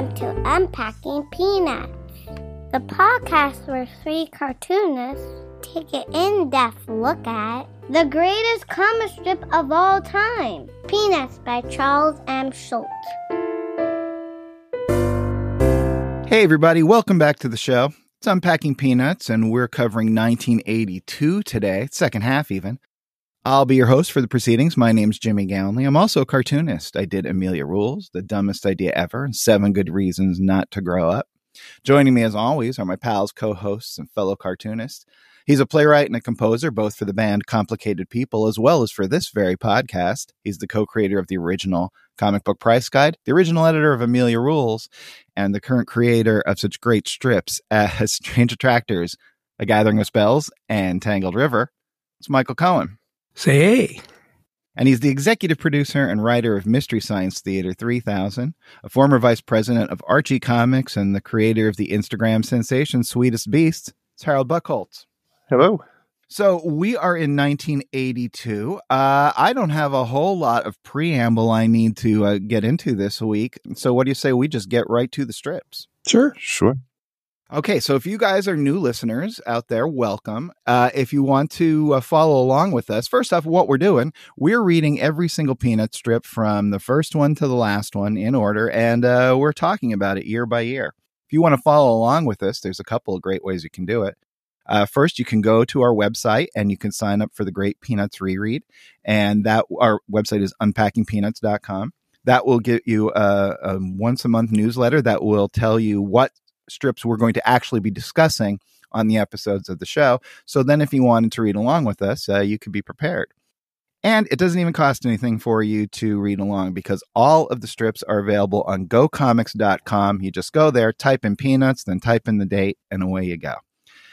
Welcome to Unpacking Peanuts, the podcast where three cartoonists take an in-depth look at the greatest comic strip of all time, Peanuts by Charles M. Schulz. Hey everybody, welcome back to the show. It's Unpacking Peanuts, and we're covering 1982 today, second half even. I'll be your host for the proceedings. My name's Jimmy Gownley. I'm also a cartoonist. I did Amelia Rules, The Dumbest Idea Ever, and 7 Good Reasons Not to Grow Up. Joining me as always are my pals, co-hosts, and fellow cartoonists. He's a playwright and a composer, both for the band Complicated People as well as for this very podcast. He's the co-creator of the original Comic Book Price Guide, the original editor of Amelia Rules, and the current creator of such great strips as Strange Attractors, A Gathering of Spells, and Tangled River. It's Michael Cohen. Say hey. And he's the executive producer and writer of Mystery Science Theater 3000, a former vice president of Archie Comics, and the creator of the Instagram sensation Sweetest Beasts. It's Harold Buchholz. Hello. So we are in 1982. I don't have a whole lot of preamble I need to get into this week. So what do you say we just get right to the strips? Sure. Okay, so if you guys are new listeners out there, welcome. If you want to follow along with us, first off, what we're doing, we're reading every single Peanut strip from the first one to the last one in order, and we're talking about it year by year. If you want to follow along with us, there's a couple of great ways you can do it. First, you can go to our website and you can sign up for the Great Peanuts Reread, and that our website is unpackingpeanuts.com. That will get you a once-a-month newsletter that will tell you what strips we're going to actually be discussing on the episodes of the show. So then if you wanted to read along with us, you could be prepared. And it doesn't even cost anything for you to read along because all of the strips are available on gocomics.com. You just go there, type in Peanuts, then type in the date, and away you go.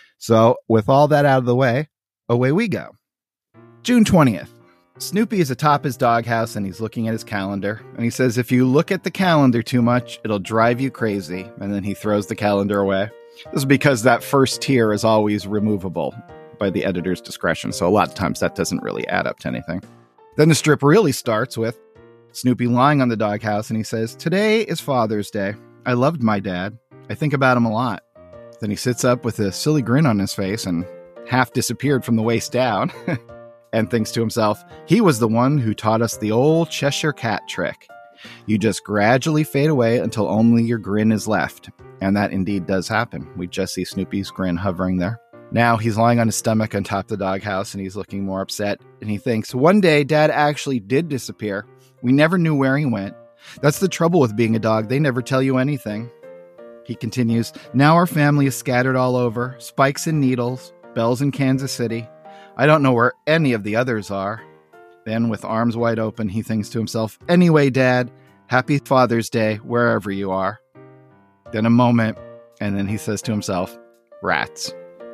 So with all that out of the way, away we go. June 20th. Snoopy is atop his doghouse and he's looking at his calendar. And he says, if you look at the calendar too much, it'll drive you crazy. And then he throws the calendar away. This is because that first tier is always removable by the editor's discretion. So a lot of times that doesn't really add up to anything. Then the strip really starts with Snoopy lying on the doghouse and he says, today is Father's Day. I loved my dad. I think about him a lot. Then he sits up with a silly grin on his face and half disappeared from the waist down and thinks to himself, he was the one who taught us the old Cheshire Cat trick. You just gradually fade away until only your grin is left. And that indeed does happen. We just see Snoopy's grin hovering there. Now he's lying on his stomach on top of the doghouse and he's looking more upset. And he thinks, one day Dad actually did disappear. We never knew where he went. That's the trouble with being a dog. They never tell you anything. He continues, now our family is scattered all over, spikes and needles, bells in Kansas City. I don't know where any of the others are. Then, with arms wide open, he thinks to himself, anyway, Dad, happy Father's Day, wherever you are. Then a moment, and then he says to himself, rats.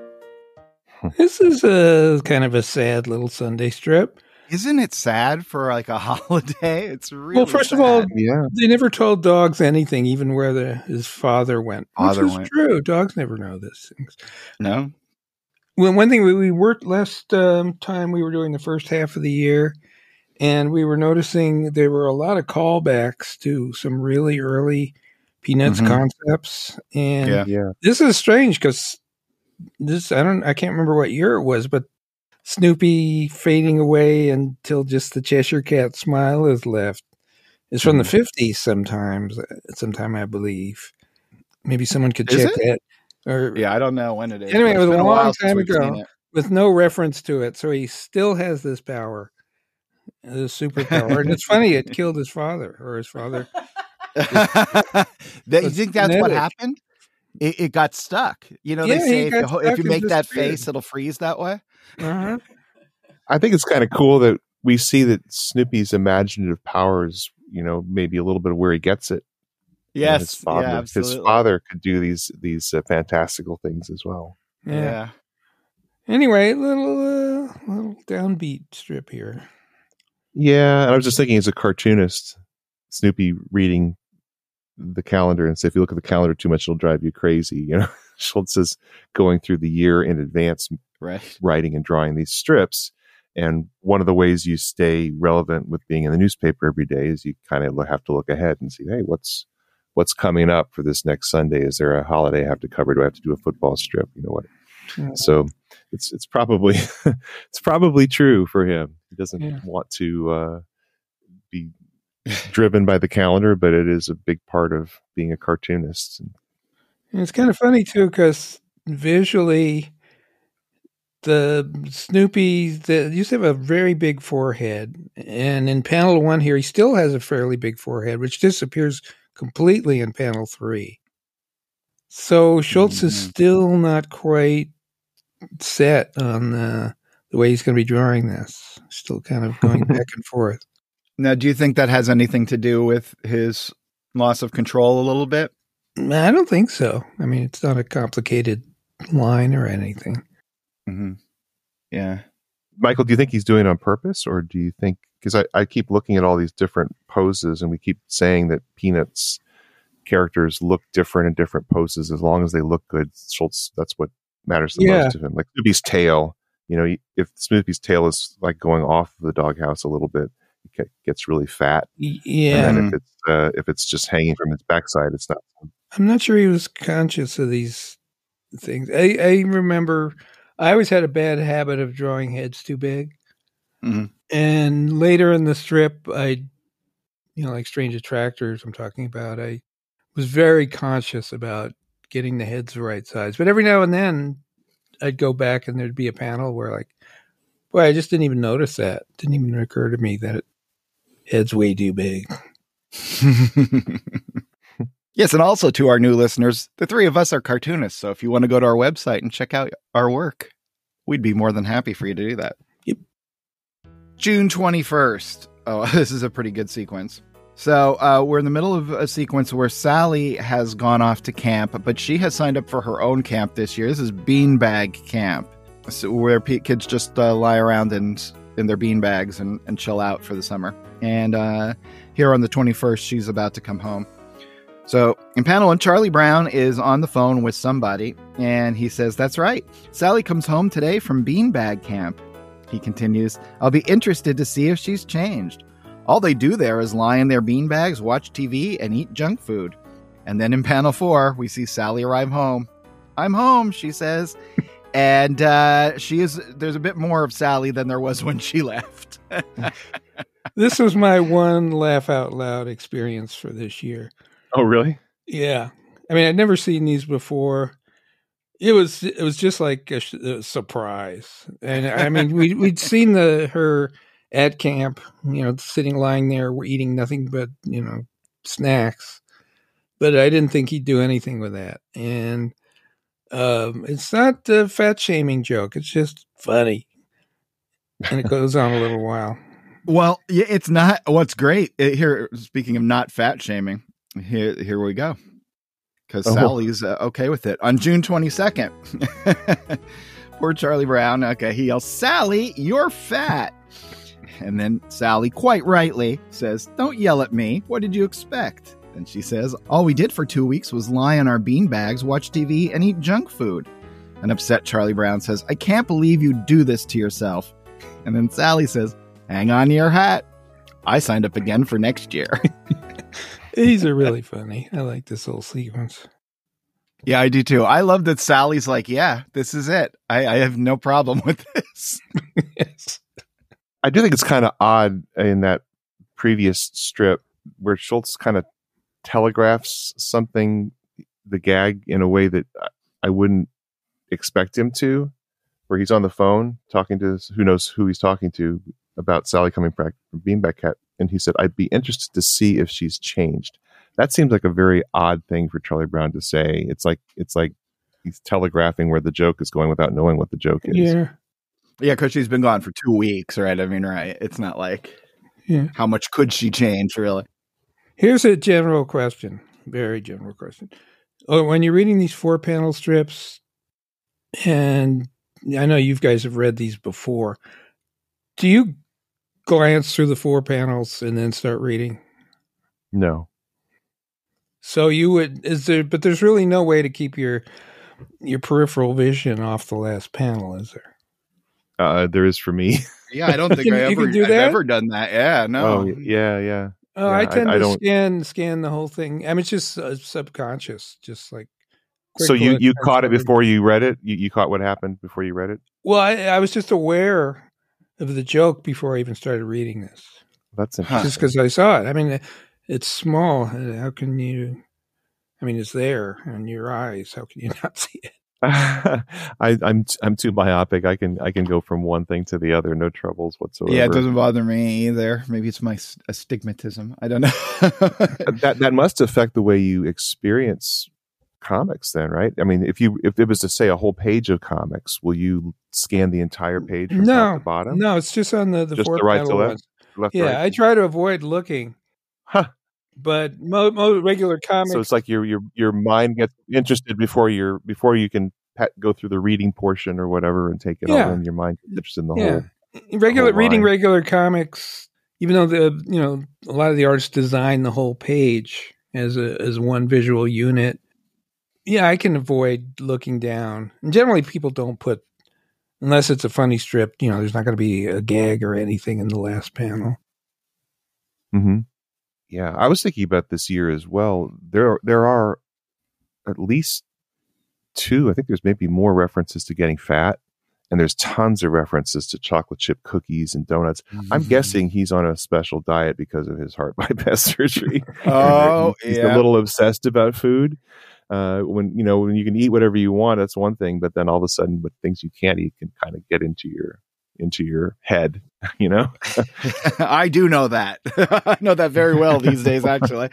This is a kind of a sad little Sunday strip. Isn't it sad for like a holiday? It's really well. First sad. of all, Yeah. they never told dogs anything, even where his father went. Which is true. Dogs never know these things. No. Well, one thing we worked last time we were doing the first half of the year, and we were noticing there were a lot of callbacks to some really early Peanuts concepts, and this is strange because I can't remember what year it was, but Snoopy fading away until just the Cheshire Cat smile is left. It's from the 50s sometime I believe. Maybe someone could check that. Or, I don't know when it is. Anyway, it was a long time ago with no reference to it. So he still has this power, this superpower. And it's funny, it killed his father or his father. You think that's what happened? It got stuck. You know, they say if you make that face, it'll freeze that way. Uh-huh. I think it's kind of cool that we see that Snoopy's imaginative powers, maybe a little bit of where he gets it. Yes, his father could do these fantastical things as well. Yeah. Anyway, little downbeat strip here. Yeah, and I was just thinking, as a cartoonist, Snoopy reading the calendar and say, if you look at the calendar too much, it'll drive you crazy. Schulz is going through the year in advance, writing and drawing these strips. And one of the ways you stay relevant with being in the newspaper every day is you kind of have to look ahead and see, hey, what's what's coming up for this next Sunday. Is there a holiday I have to cover? Do I have to do a football strip? You know what? So it's probably it's probably true for him. He doesn't want to be driven by the calendar, but it is a big part of being a cartoonist. And it's kind of funny too, because visually, the Snoopy used to have a very big forehead, and in panel 1 here, he still has a fairly big forehead, which disappears completely in panel 3. So Schulz is still not quite set on the way he's going to be drawing this. Still kind of going back and forth. Now, do you think that has anything to do with his loss of control a little bit? I don't think so. I mean, it's not a complicated line or anything. Mm-hmm. Yeah. Michael, do you think he's doing it on purpose, or do you think, because I keep looking at all these different poses and we keep saying that Peanuts characters look different in different poses as long as they look good. Schulz, that's what matters the most to him. Like Snoopy's tail, if Snoopy's tail is like going off of the doghouse a little bit, it gets really fat. Yeah. And then if it's just hanging from its backside, it's not. I'm not sure he was conscious of these things. I remember I always had a bad habit of drawing heads too big. Mm-hmm. And later in the strip, like Strange Attractors I'm talking about, I was very conscious about getting the heads the right size. But every now and then I'd go back and there'd be a panel where I just didn't even notice that. It didn't even occur to me that head's way too big. Yes, and also to our new listeners, the three of us are cartoonists. So if you want to go to our website and check out our work, we'd be more than happy for you to do that. Yep. June 21st. Oh, this is a pretty good sequence. So we're in the middle of a sequence where Sally has gone off to camp, but she has signed up for her own camp this year. This is Beanbag Camp, where kids just lie around in their beanbags and chill out for the summer. And here on the 21st, she's about to come home. So in panel 1, Charlie Brown is on the phone with somebody, and he says, "That's right. Sally comes home today from Beanbag Camp." He continues, "I'll be interested to see if she's changed. All they do there is lie in their beanbags, watch TV, and eat junk food." And then in panel 4, we see Sally arrive home. "I'm home," she says. And there's a bit more of Sally than there was when she left. This was my one laugh out loud experience for this year. Oh, really? Yeah. I mean, I'd never seen these before. It was just like a surprise. And I mean, we'd seen her at camp, lying there, we're eating nothing but, snacks. But I didn't think he'd do anything with that. And it's not a fat shaming joke. It's just funny. And it goes on a little while. Well, yeah, it's not. What's great here, speaking of not fat shaming, here we go. Because Sally's okay with it. On June 22nd, poor Charlie Brown. Okay, he yells, "Sally, you're fat." And then Sally, quite rightly, says, "Don't yell at me. What did you expect?" And she says, "All we did for 2 weeks was lie on our beanbags, watch TV, and eat junk food." An upset Charlie Brown says, "I can't believe you do this to yourself." And then Sally says, "Hang on to your hat. I signed up again for next year." These are really funny. I like this whole sequence. Yeah, I do too. I love that Sally's like, "Yeah, this is it. I have no problem with this." Yes. I do think it's kind of odd in that previous strip where Schulz kind of telegraphs something, the gag, in a way that I wouldn't expect him to, where he's on the phone talking to who knows who he's talking to about Sally coming back from Beanbag Cat. And he said, "I'd be interested to see if she's changed." That seems like a very odd thing for Charlie Brown to say. It's like he's telegraphing where the joke is going without knowing what the joke is. Yeah. Yeah, because she's been gone for 2 weeks, right? I mean, right. It's not like, how much could she change, really? Here's a general question, very general question. When you're reading these 4-panel strips, and I know you guys have read these before, do you glance through the 4 panels and then start reading? No. So you would, but there's really no way to keep your peripheral vision off the last panel, is there? There is for me. Yeah, I don't think I've ever done that. Yeah, no. Oh, yeah. Oh, Yeah, I tend I to don't. scan the whole thing. I mean, it's just subconscious, just like quick So you look. caught it before you read it. You caught what happened before you read it. Well, I was just aware of the joke before I even started reading this, That's Huh. just interesting. because I saw it. I mean, it's small. How can you? I mean, it's there in your eyes. How can you not see it? I'm too myopic. I can go from one thing to the other, no troubles whatsoever. Yeah, it doesn't bother me either. Maybe it's my astigmatism. I don't know. That must affect the way you experience comics then, right? I mean, if it was to say a whole page of comics, will you scan the entire page from top to bottom? No, it's just on the Just fourth the right panel to left? ones. Left to Yeah, right? I try to avoid looking, Huh. but regular comics. So it's like your mind gets interested before you can go through the reading portion or whatever and take it all in. Your mind gets interested in the whole. Reading line. regular comics, even though a lot of the artists design the whole page as one visual unit. Yeah, I can avoid looking down. And generally, people don't put, unless it's a funny strip. There's not going to be a gag or anything in the last panel. Mm-hmm. Yeah, I was thinking about this year as well. There are at least 2. I think there's maybe more references to getting fat, and there's tons of references to chocolate chip cookies and donuts. Mm-hmm. I'm guessing he's on a special diet because of his heart bypass surgery. Oh, he's yeah. a little obsessed about food. When you can eat whatever you want, that's one thing, but then all of a sudden, with things you can't eat, can kind of get into your head. I do know that. I know that very well these days, actually.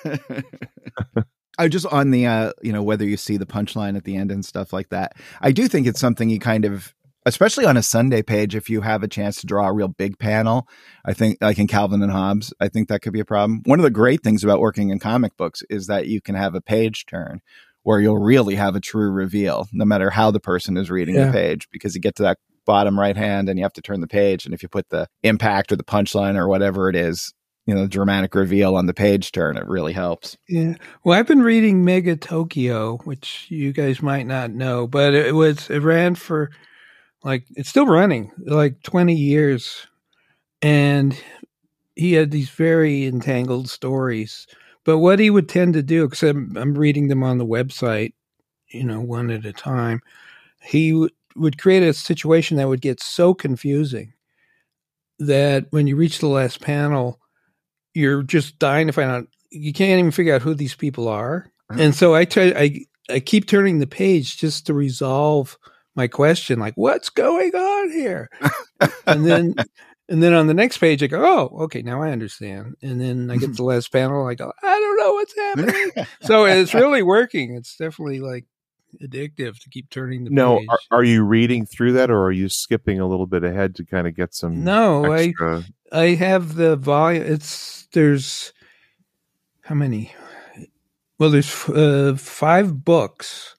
I just on the whether you see the punchline at the end and stuff like that. I do think it's something you kind of, especially on a Sunday page, if you have a chance to draw a real big panel. I think like in Calvin and Hobbes, I think that could be a problem. One of the great things about working in comic books is that you can have a page turn where you'll really have a true reveal, no matter how the person is reading the page, because you get to that bottom right hand and you have to turn the page. And if you put the impact or the punchline or whatever it is, the dramatic reveal on the page turn, it really helps. Yeah. Well, I've been reading Mega Tokyo, which you guys might not know, but it ran for it's still running 20 years. And he had these very entangled stories. But what he would tend to do, because I'm reading them on the website, one at a time, he would create a situation that would get so confusing that when you reach the last panel, you're just dying to find out. You can't even figure out who these people are. And so I keep turning the page just to resolve my question, like, what's going on here? And then on the next page, I go, oh, okay, now I understand. And then I get to the last panel, I go, I don't know what's happening. So it's really working. It's definitely addictive to keep turning the page. No, are you reading through that, or are you skipping a little bit ahead to kind of get some? No, extra... I have the volume. There's how many? Well, there's 5 books,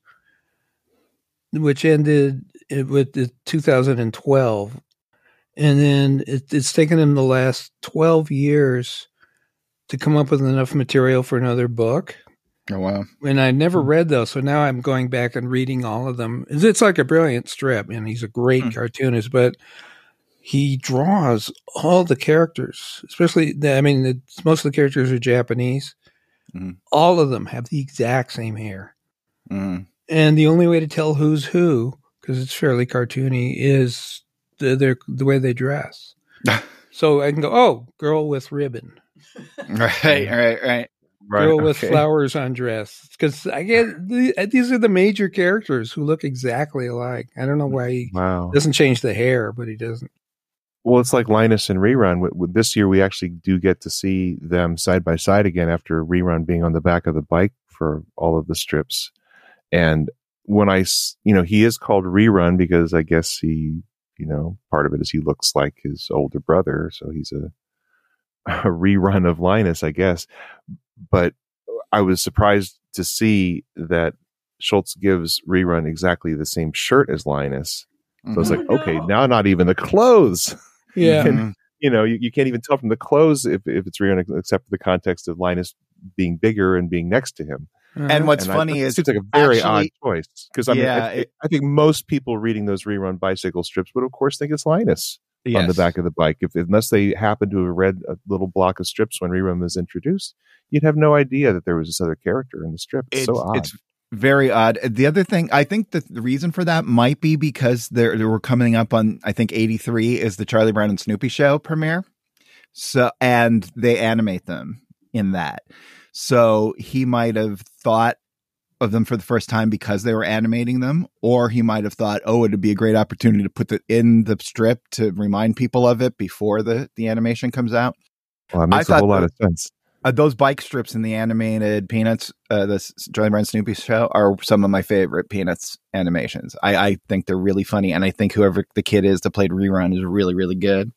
which ended with the 2012. And then it's taken him the last 12 years to come up with enough material for another book. Oh, wow. And I never read those. So now I'm going back and reading all of them. It's like a brilliant strip. And he's a great cartoonist, but he draws all the characters, especially, most of the characters are Japanese. Mm-hmm. All of them have the exact same hair. Mm-hmm. And the only way to tell who's who, because it's fairly cartoony, is the way they dress. So I can go, oh, girl with ribbon. Right. Girl with flowers on dress. Because I get these are the major characters who look exactly alike. I don't know why he doesn't change the hair, but he doesn't. Well, it's like Linus and Rerun. This year, we actually do get to see them side by side again after Rerun being on the back of the bike for all of the strips. And when he is called Rerun because I guess he, part of it is he looks like his older brother. So he's a rerun of Linus, I guess. But I was surprised to see that Schultz gives Rerun exactly the same shirt as Linus. So I was like, okay, now not even the clothes. Yeah. And, you can't even tell from the clothes if it's Rerun, except for the context of Linus being bigger and being next to him. And what's funny is it seems like a very odd choice because I think most people reading those Rerun bicycle strips would of course think it's Linus. on the back of the bike. Unless they happen to have read a little block of strips when Rerun was introduced, you'd have no idea that there was this other character in the strip. It's so odd. It's very odd. The other thing, I think that the reason for that might be because they were coming up on, I think 83 is the Charlie Brown and Snoopy show premiere. So, and they animate them in that. So he might have thought of them for the first time because they were animating them, or he might have thought, oh, it'd be a great opportunity to put it in the strip to remind people of it before the animation comes out. Well, that makes a whole lot of sense. Those bike strips in the animated Peanuts, the Charlie Brown Snoopy show, are some of my favorite Peanuts animations. I think they're really funny, and I think whoever the kid is that played Rerun is really, really good.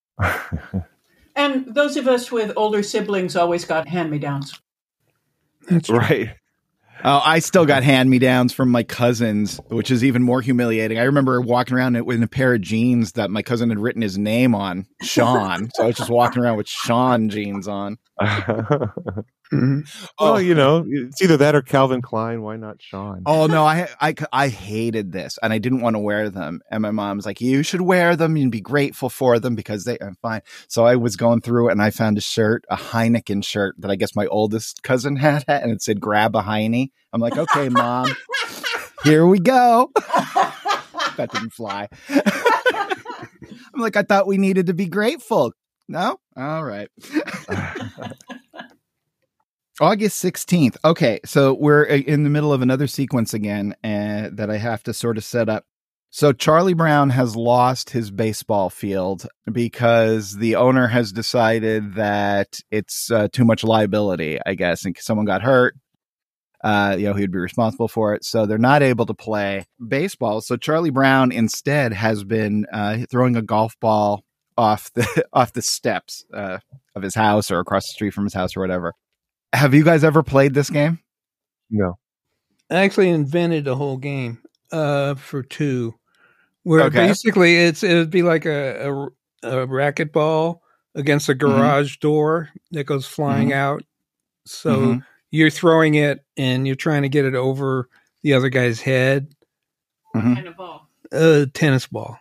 And those of us with older siblings always got hand-me-downs. That's right. Oh, I still got hand-me-downs from my cousins, which is even more humiliating. I remember walking around with a pair of jeans that my cousin had written his name on, Sean. So I was just walking around with Sean jeans on. Mm-hmm. Well, it's either that or Calvin Klein. Why not Sean? Oh, no, I hated this, and I didn't want to wear them. And my mom was like, you should wear them and be grateful for them because I'm fine. So I was going through and I found a Heineken shirt that I guess my oldest cousin had, and it said, grab a Heine. I'm like, okay, Mom, here we go. That didn't fly. I'm like, I thought we needed to be grateful. No? All right. August 16th. Okay, so we're in the middle of another sequence again that I have to sort of set up. So Charlie Brown has lost his baseball field because the owner has decided that it's too much liability, I guess, and someone got hurt. He would be responsible for it. So they're not able to play baseball. So Charlie Brown instead has been throwing a golf ball off the steps of his house or across the street from his house or whatever. Have you guys ever played this game? No. I actually invented a whole game for two, where basically it would be like a racquetball against a garage door that goes flying out. So you're throwing it and you're trying to get it over the other guy's head. What kind of ball? Tennis ball.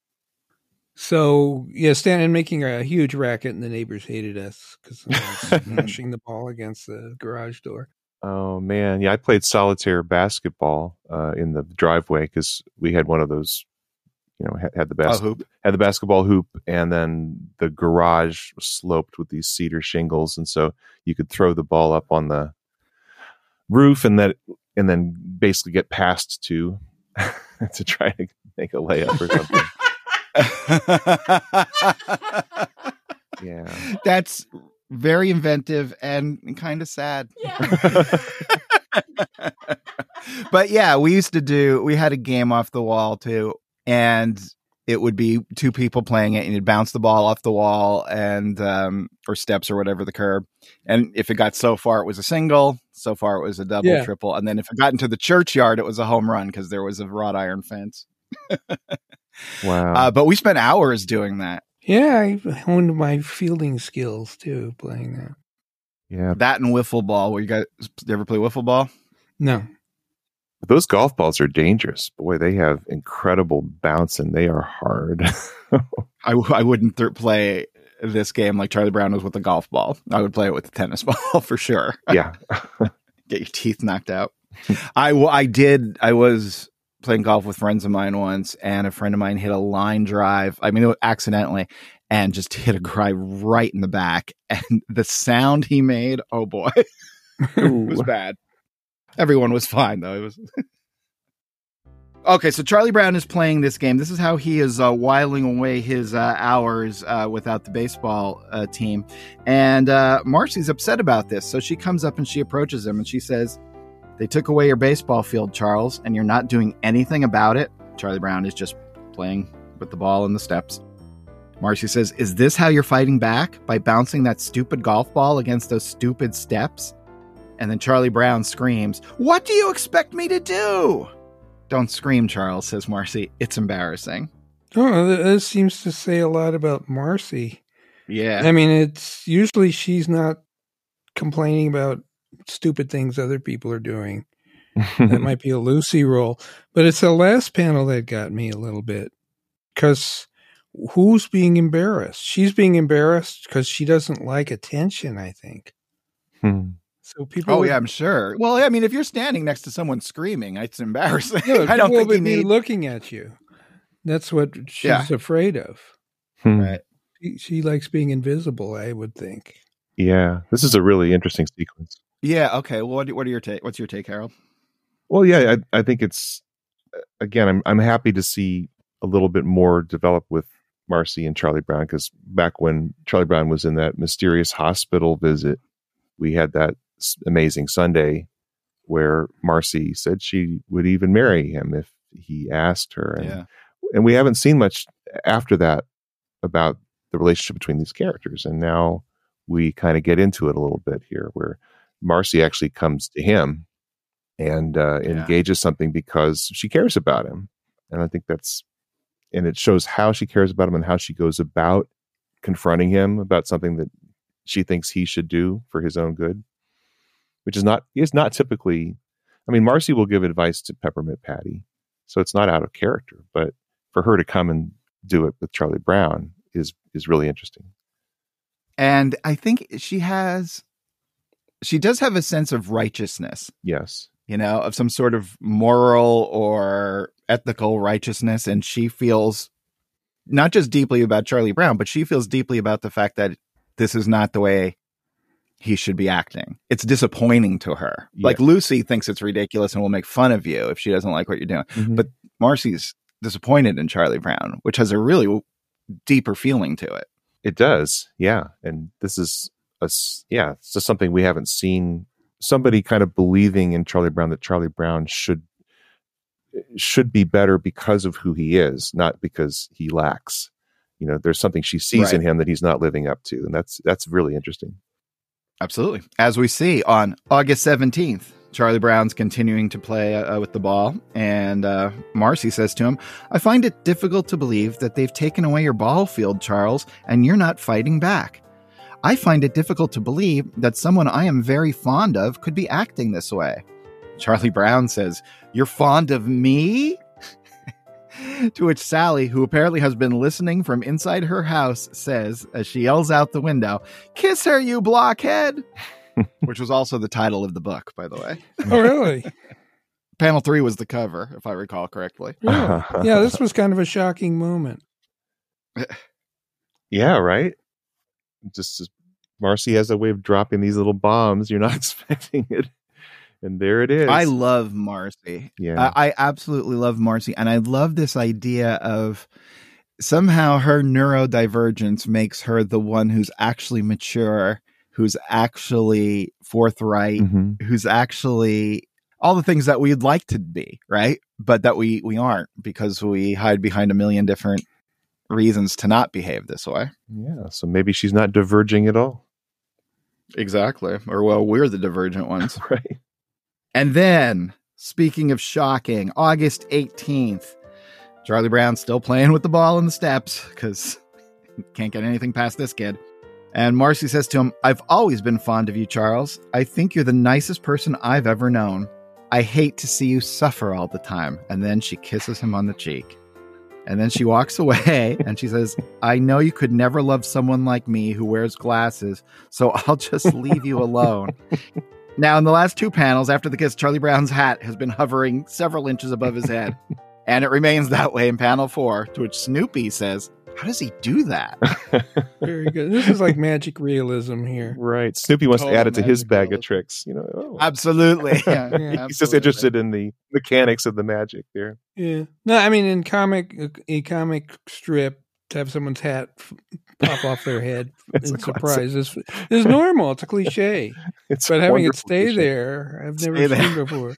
So, standing and making a huge racket, and the neighbors hated us because I was smashing the ball against the garage door. Oh, man. Yeah, I played solitaire basketball in the driveway because we had one of those, had the basketball hoop, and then the garage was sloped with these cedar shingles. And so you could throw the ball up on the roof and then basically get past to try to make a layup or something. Yeah, that's very inventive and kind of sad. Yeah. But yeah, we had a game off the wall too, and it would be two people playing it, and you'd bounce the ball off the wall and or steps or whatever, the curb, and if it got so far it was a single, so far it was a double, triple, and then if it got into the churchyard it was a home run because there was a wrought iron fence. Wow. But we spent hours doing that. Yeah, I honed my fielding skills too, playing that. Yeah. That and wiffle ball. You ever play wiffle ball? No. Those golf balls are dangerous. Boy, they have incredible bounce and they are hard. I wouldn't play this game like Charlie Brown was with the golf ball. I would play it with the tennis ball for sure. Yeah. Get your teeth knocked out. I was playing golf with friends of mine once, and a friend of mine hit a line drive. I mean, accidentally, and just hit a guy right in the back. And the sound he made, oh boy, it was bad. Everyone was fine though. It was okay. So Charlie Brown is playing this game. This is how he is whiling away his hours without the baseball team. And Marcy's upset about this, so she comes up and she approaches him and she says, "They took away your baseball field, Charles, and you're not doing anything about it." Charlie Brown is just playing with the ball in the steps. Marcy says, "Is this how you're fighting back? By bouncing that stupid golf ball against those stupid steps?" And then Charlie Brown screams, "What do you expect me to do?" "Don't scream, Charles," says Marcy. "It's embarrassing." Oh, that seems to say a lot about Marcy. Yeah. I mean, it's usually she's not complaining about stupid things other people are doing. That might be a Lucy role. But it's the last panel that got me a little bit. Because who's being embarrassed? She's being embarrassed because she doesn't like attention, I think. So people. Oh, yeah, I'm sure. Well, I mean, if you're standing next to someone screaming, it's embarrassing. Yeah, I don't people think would you be need. looking at you. That's what she's afraid of. Right. She likes being invisible, I would think. Yeah, this is a really interesting sequence. Yeah. Okay. Well, what are your take? What's your take, Harold? Well, yeah, I think it's, again, I'm happy to see a little bit more develop with Marcy and Charlie Brown, because back when Charlie Brown was in that mysterious hospital visit, we had that amazing Sunday where Marcy said she would even marry him if he asked her. And we haven't seen much after that about the relationship between these characters. And now we kind of get into it a little bit here, where Marcy actually comes to him and engages something because she cares about him. And I think and it shows how she cares about him and how she goes about confronting him about something that she thinks he should do for his own good, which is not typically, I mean, Marcy will give advice to Peppermint Patty, so it's not out of character, but for her to come and do it with Charlie Brown is really interesting. And I think she does have a sense of righteousness. Yes. Of some sort of moral or ethical righteousness. And she feels not just deeply about Charlie Brown, but she feels deeply about the fact that this is not the way he should be acting. It's disappointing to her. Yeah. Like Lucy thinks it's ridiculous and will make fun of you if she doesn't like what you're doing. Mm-hmm. But Marcy's disappointed in Charlie Brown, which has a really deeper feeling to it. It does. Yeah. And this is it's just something we haven't seen. Somebody kind of believing in Charlie Brown that Charlie Brown should be better because of who he is, not because he lacks. There's something she sees in him that he's not living up to. And that's really interesting. Absolutely. As we see on August 17th, Charlie Brown's continuing to play with the ball. And Marcy says to him, "I find it difficult to believe that they've taken away your ball field, Charles, and you're not fighting back. I find it difficult to believe that someone I am very fond of could be acting this way." Charlie Brown says, "You're fond of me?" To which Sally, who apparently has been listening from inside her house, says, as she yells out the window, "Kiss her, you blockhead!" Which was also the title of the book, by the way. Oh, really? Panel 3 was the cover, if I recall correctly. Really? Yeah, this was kind of a shocking moment. Yeah, right? Just Marcy has a way of dropping these little bombs. You're not expecting it. And there it is. I love Marcy. Yeah. I absolutely love Marcy. And I love this idea of somehow her neurodivergence makes her the one who's actually mature, who's actually forthright, who's actually all the things that we'd like to be, right? But that we aren't, because we hide behind a million different reasons to not behave this way. Yeah. So maybe she's not diverging at all. Exactly. Or, well, we're the divergent ones. Right. And then, speaking of shocking, August 18th, Charlie Brown's still playing with the ball in the steps because can't get anything past this kid. And Marcy says to him, "I've always been fond of you, Charles. I think you're the nicest person I've ever known. I hate to see you suffer all the time." And then she kisses him on the cheek. And then she walks away and she says, "I know you could never love someone like me who wears glasses, so I'll just leave you alone." Now, in the last 2 panels after the kiss, Charlie Brown's hat has been hovering several inches above his head. And it remains that way in panel 4, to which Snoopy says, "How does he do that?" Very good. This is like magic realism here. Right. Snoopy wants to add it to his bag of tricks. Absolutely. Yeah. He's just interested in the mechanics of the magic there. Yeah. No, I mean, in a comic strip, to have someone's hat pop off their head in surprise is normal. It's a cliche. But having it stay cliche. There, I've never seen before.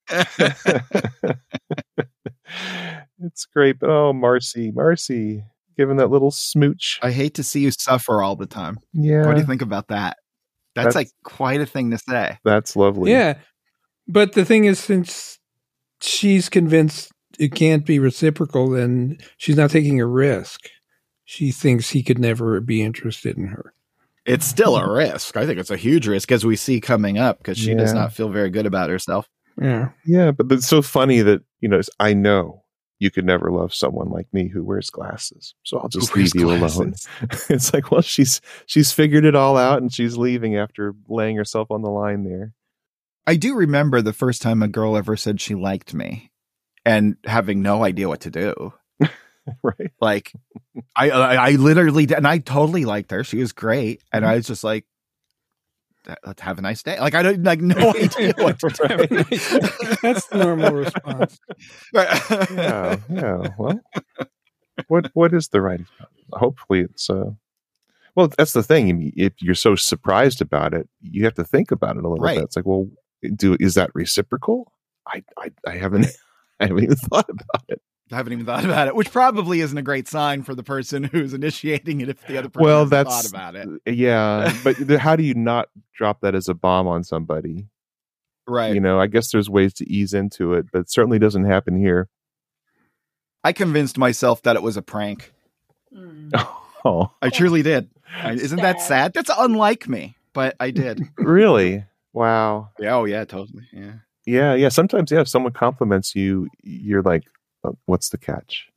It's great. But Marcy, giving that little smooch. "I hate to see you suffer all the time." Yeah. What do you think about that? That's like quite a thing to say. That's lovely. Yeah. But the thing is, since she's convinced it can't be reciprocal, then she's not taking a risk. She thinks he could never be interested in her. It's still a risk. I think it's a huge risk, as we see coming up, because she does not feel very good about herself. Yeah. Yeah, but it's so funny that, I know. you could never love someone like me who wears glasses. So I'll just Who wears leave you alone. glasses? It's like, well, she's figured it all out and she's leaving after laying herself on the line there. I do remember the first time a girl ever said she liked me and having no idea what to do. Right. Like I literally did, and I totally liked her. She was great. And I was just like, let's have a nice day. Like, I don't like no idea what to do. That's the normal response. Yeah. Well, what is the right? Hopefully it's well, that's the thing. If you're so surprised about it, you have to think about it a little Right. bit. It's like, well, is that reciprocal? I haven't even thought about it. I haven't even thought about it, which probably isn't a great sign for the person who's initiating it if the other person Well, hasn't that's thought about it. Yeah, but how do you not drop that as a bomb on somebody? Right. You know, I guess there's ways to ease into it, but it certainly doesn't happen here. I convinced myself that it was a prank. Oh, I truly did. Isn't that sad? That's unlike me, but I did. really? Wow. Yeah. Oh, yeah, totally. Yeah. Yeah. Sometimes, if someone compliments you, you're like, what's the catch?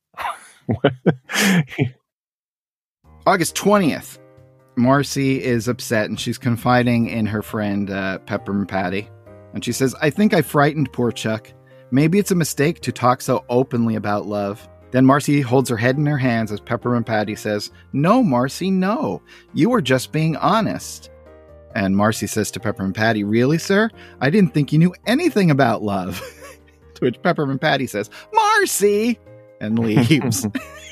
August 20th, Marcy is upset and she's confiding in her friend Peppermint Patty. And she says, I think I frightened poor Chuck. Maybe it's a mistake to talk so openly about love. Then Marcy holds her head in her hands as Peppermint Patty says, no, Marcy, no. You were just being honest. And Marcy says to Peppermint Patty, really, sir? I didn't think you knew anything about love. To which Peppermint Patty says, Marcy! And leaves.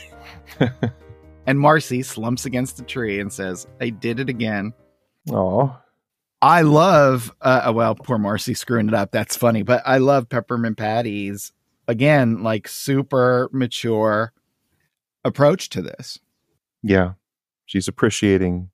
And Marcy slumps against the tree and says, I did it again. Oh, I love, well, poor Marcy screwing it up. That's funny. But I love Peppermint Patty's, again, like super mature approach to this. yeah. She's appreciating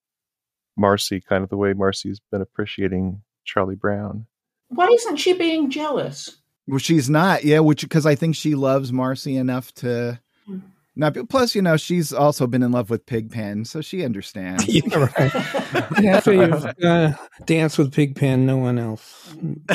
Marcy kind of the way Marcy's been appreciating Charlie Brown. Why isn't she being jealous? Well, she's not. Yeah, because I think she loves Marcy enough to not be. Plus, she's also been in love with Pigpen, so she understands. Yeah, right. After you've danced with Pigpen, no one else.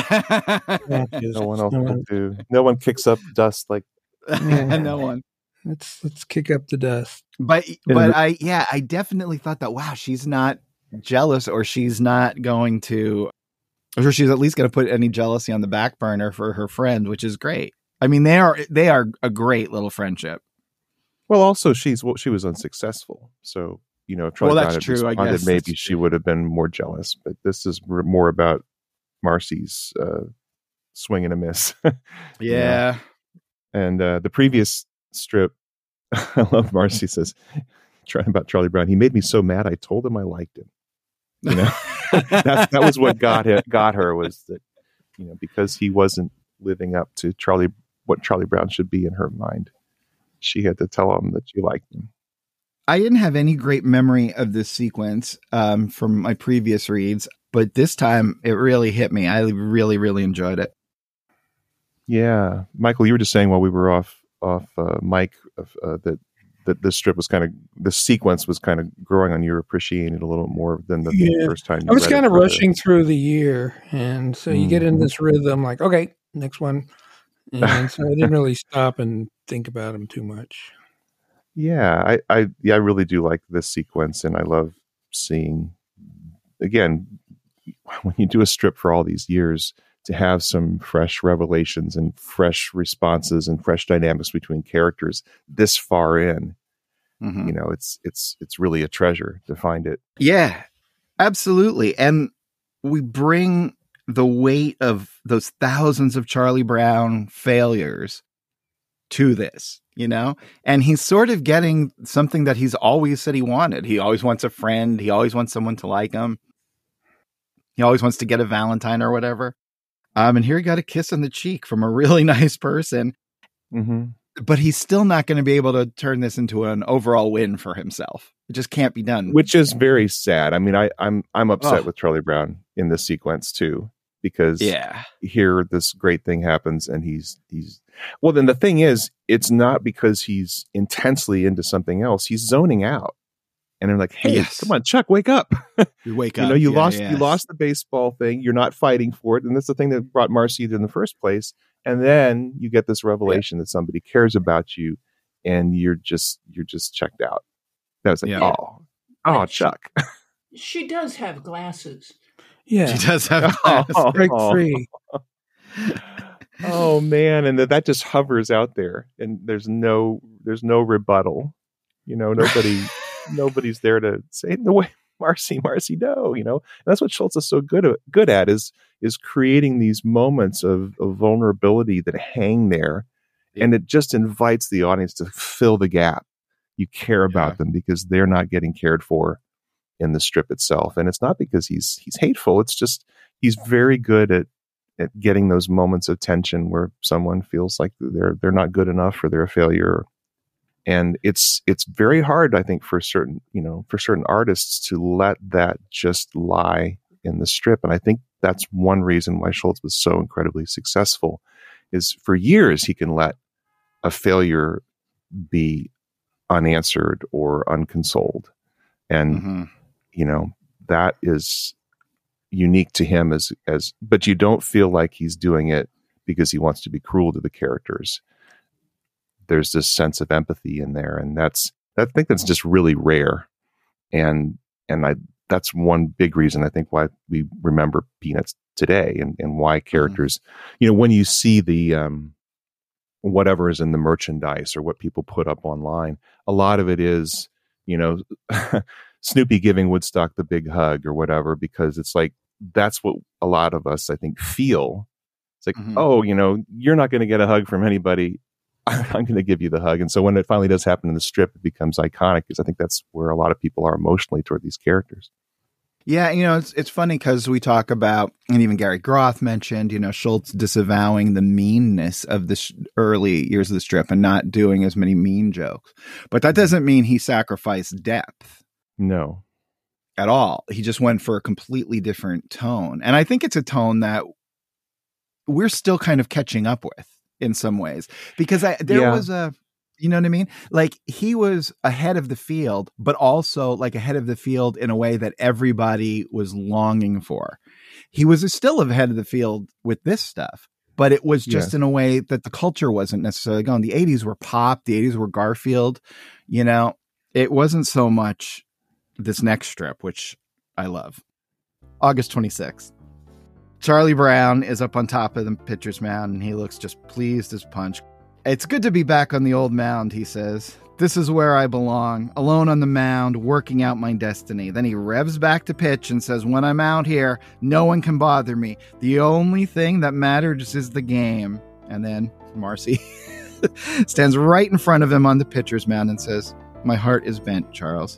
No one else will do. No one kicks up dust like. No one. Let's kick up the dust. But I definitely thought that, wow, she's not jealous, or she's not going to, or she's at least going to put any jealousy on the back burner for her friend, which is great. I mean, they are a great little friendship. Well, also she was unsuccessful, so if Charlie Brown had true. I responded, guess maybe she would have been more jealous. But this is more about Marcy's swing and a miss. Yeah. And the previous strip, I love Marcy says, trying about Charlie Brown. He made me so mad. I told him I liked him. That was what got her was that, because he wasn't living up to what Charlie Brown should be in her mind. She had to tell him that she liked him. I didn't have any great memory of this sequence from my previous reads, but this time it really hit me. I really, really enjoyed it. Yeah. Michael, you were just saying while we were off mic that this strip was this sequence was kind of growing on you, appreciating it a little more than the first time. I was kind of rushing through the year. And so you get in this rhythm like, okay, next one. And so I didn't really stop and think about them too much. Yeah, I really do like this sequence, and I love seeing, again, when you do a strip for all these years, to have some fresh revelations and fresh responses and fresh dynamics between characters this far in. Mm-hmm. It's really a treasure to find it. Yeah, absolutely. And we bring the weight of those thousands of Charlie Brown failures to this, and he's sort of getting something that he's always said he wanted. He always wants a friend. He always wants someone to like him. He always wants to get a Valentine or whatever. And here he got a kiss on the cheek from a really nice person. Mm-hmm. But he's still not going to be able to turn this into an overall win for himself. It just can't be done. Which is very sad. I mean, I'm upset with Charlie Brown in this sequence too, because here this great thing happens and he's well, then the thing is, it's not because he's intensely into something else. He's zoning out. And they're like, hey, Yes. come on, Chuck, wake up. You wake You up. know, you Yeah, lost the baseball thing. You're not fighting for it. And that's the thing that brought Marcy in the first place. And then you get this revelation that somebody cares about you, and you're just checked out. That was like, Yeah. oh, Chuck. She does have glasses. Yeah. She does have Strike three. Oh man, and that just hovers out there, and there's no rebuttal. You know, nobody's there to say, no way, Marcy, no. You know, and that's what Schultz is so good at is creating these moments of vulnerability that hang there, and it just invites the audience to fill the gap. You care about them because they're not getting cared for in the strip itself, and it's not because he's hateful. It's just he's very good at getting those moments of tension where someone feels like they're not good enough or they're a failure. And it's very hard, I think, for certain artists to let that just lie in the strip. And I think that's one reason why Schultz was so incredibly successful, is for years he can let a failure be unanswered or unconsoled. And, you know, that is unique to him but you don't feel like he's doing it because he wants to be cruel to the characters. There's this sense of empathy in there, and I think that's just really rare. And that's one big reason I think why we remember Peanuts today, and why characters, you know, when you see the whatever is in the merchandise or what people put up online, a lot of it is, you know, Snoopy giving Woodstock the big hug or whatever, because it's like, that's what a lot of us, I think, feel. It's like, oh, you know, you're not going to get a hug from anybody. I'm going to give you the hug. And so when it finally does happen in the strip, it becomes iconic, because I think that's where a lot of people are emotionally toward these characters. Yeah, you know, it's funny because we talk about, and even Gary Groth mentioned, you know, Schultz disavowing the meanness of the early years of the strip and not doing as many mean jokes. But that doesn't mean he sacrificed depth. No. At all. He just went for a completely different tone. And I think it's a tone that we're still kind of catching up with in some ways, because there was you know what I mean? Like, he was ahead of the field, but also like ahead of the field in a way that everybody was longing for. He was still ahead of the field with this stuff, but it was just in a way that the culture wasn't necessarily going. The 80s were pop. The 80s were Garfield. You know, it wasn't so much this next strip, which I love. August 26th. Charlie Brown is up on top of the pitcher's mound, and he looks just pleased as punch. It's good to be back on the old mound, he says. This is where I belong, alone on the mound, working out my destiny. Then he revs back to pitch and says, when I'm out here, no one can bother me. The only thing that matters is the game. And then Marcy stands right in front of him on the pitcher's mound and says, my heart is bent, Charles.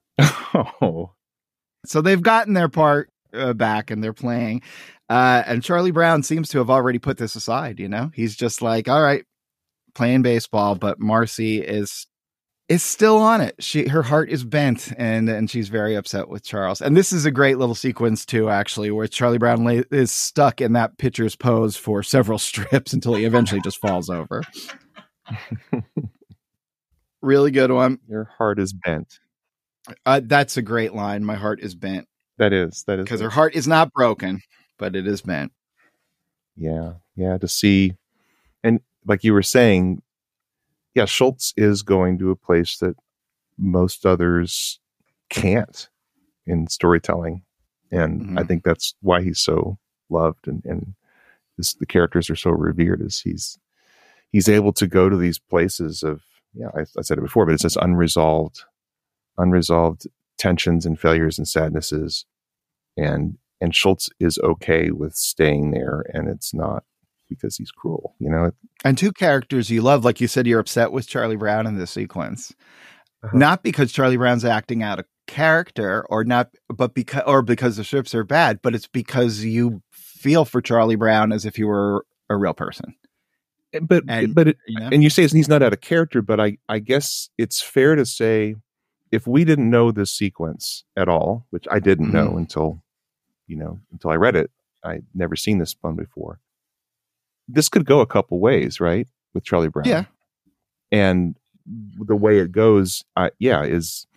Oh. So they've gotten their part back, and they're playing. And Charlie Brown seems to have already put this aside, you know? He's just like, all right, playing baseball, but Marcy is still on it. Her heart is bent, and she's very upset with Charles. And this is a great little sequence too, actually, where Charlie Brown is stuck in that pitcher's pose for several strips until he eventually just falls over. Really good one. Your heart is bent. That's a great line. My heart is bent. That is because her heart is not broken, but it is bent. Yeah, to see, and like you were saying, yeah, Schultz is going to a place that most others can't in storytelling, and I think that's why he's so loved, and the characters are so revered. Is he's able to go to these places of, I said it before, but it's just unresolved tensions and failures and sadnesses, and Schultz is okay with staying there, and it's not because he's cruel, you know. And two characters you love, like you said, you're upset with Charlie Brown in this sequence, not because Charlie Brown's acting out a character, because the strips are bad, but it's because you feel for Charlie Brown as if he were a real person. But you say he's not out of character, but I guess it's fair to say, if we didn't know this sequence at all, which I didn't know until I read it, I'd never seen this one before. This could go a couple ways, right? With Charlie Brown. Yeah. And the way it goes, is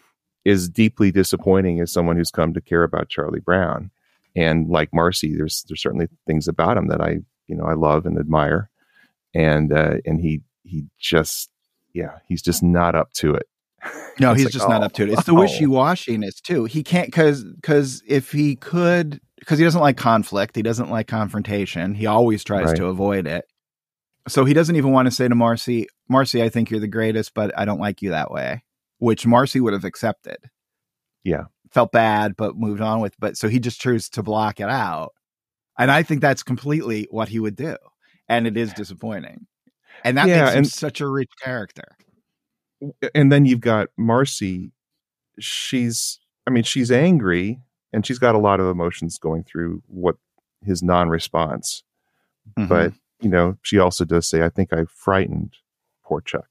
is deeply disappointing as someone who's come to care about Charlie Brown. And like Marcy, there's certainly things about him that I love and admire. And he just, he's just not up to it. No, he's just not up to it. It's the wishy-washiness too. He can't, because if he could, because he doesn't like conflict, he doesn't like confrontation. He always tries to avoid it. So he doesn't even want to say to Marcy, I think you're the greatest, but I don't like you that way, which Marcy would have accepted. Yeah. Felt bad, but moved on with, but so he just chose to block it out. And I think that's completely what he would do. And it is disappointing. And that makes him such a rich character. And then you've got Marcy. She's angry, and she's got a lot of emotions going through what his non-response. Mm-hmm. But, she also does say, I think I frightened poor Chuck.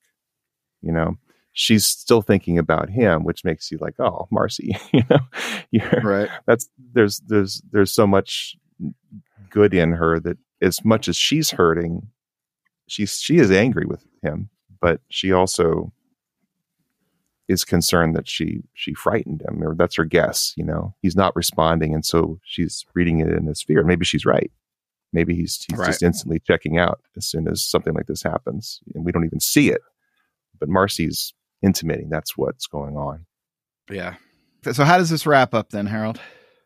She's still thinking about him, which makes you like, oh, Marcy, right. There's so much good in her that as much as she's hurting, she is angry with him, but she also is concerned that she frightened him, or that's her guess. He's not responding, and so she's reading it in his fear. Maybe she's right. Maybe he's just instantly checking out as soon as something like this happens, and we don't even see it. But Marcy's intimating that's what's going on. Yeah. So how does this wrap up then, Harold?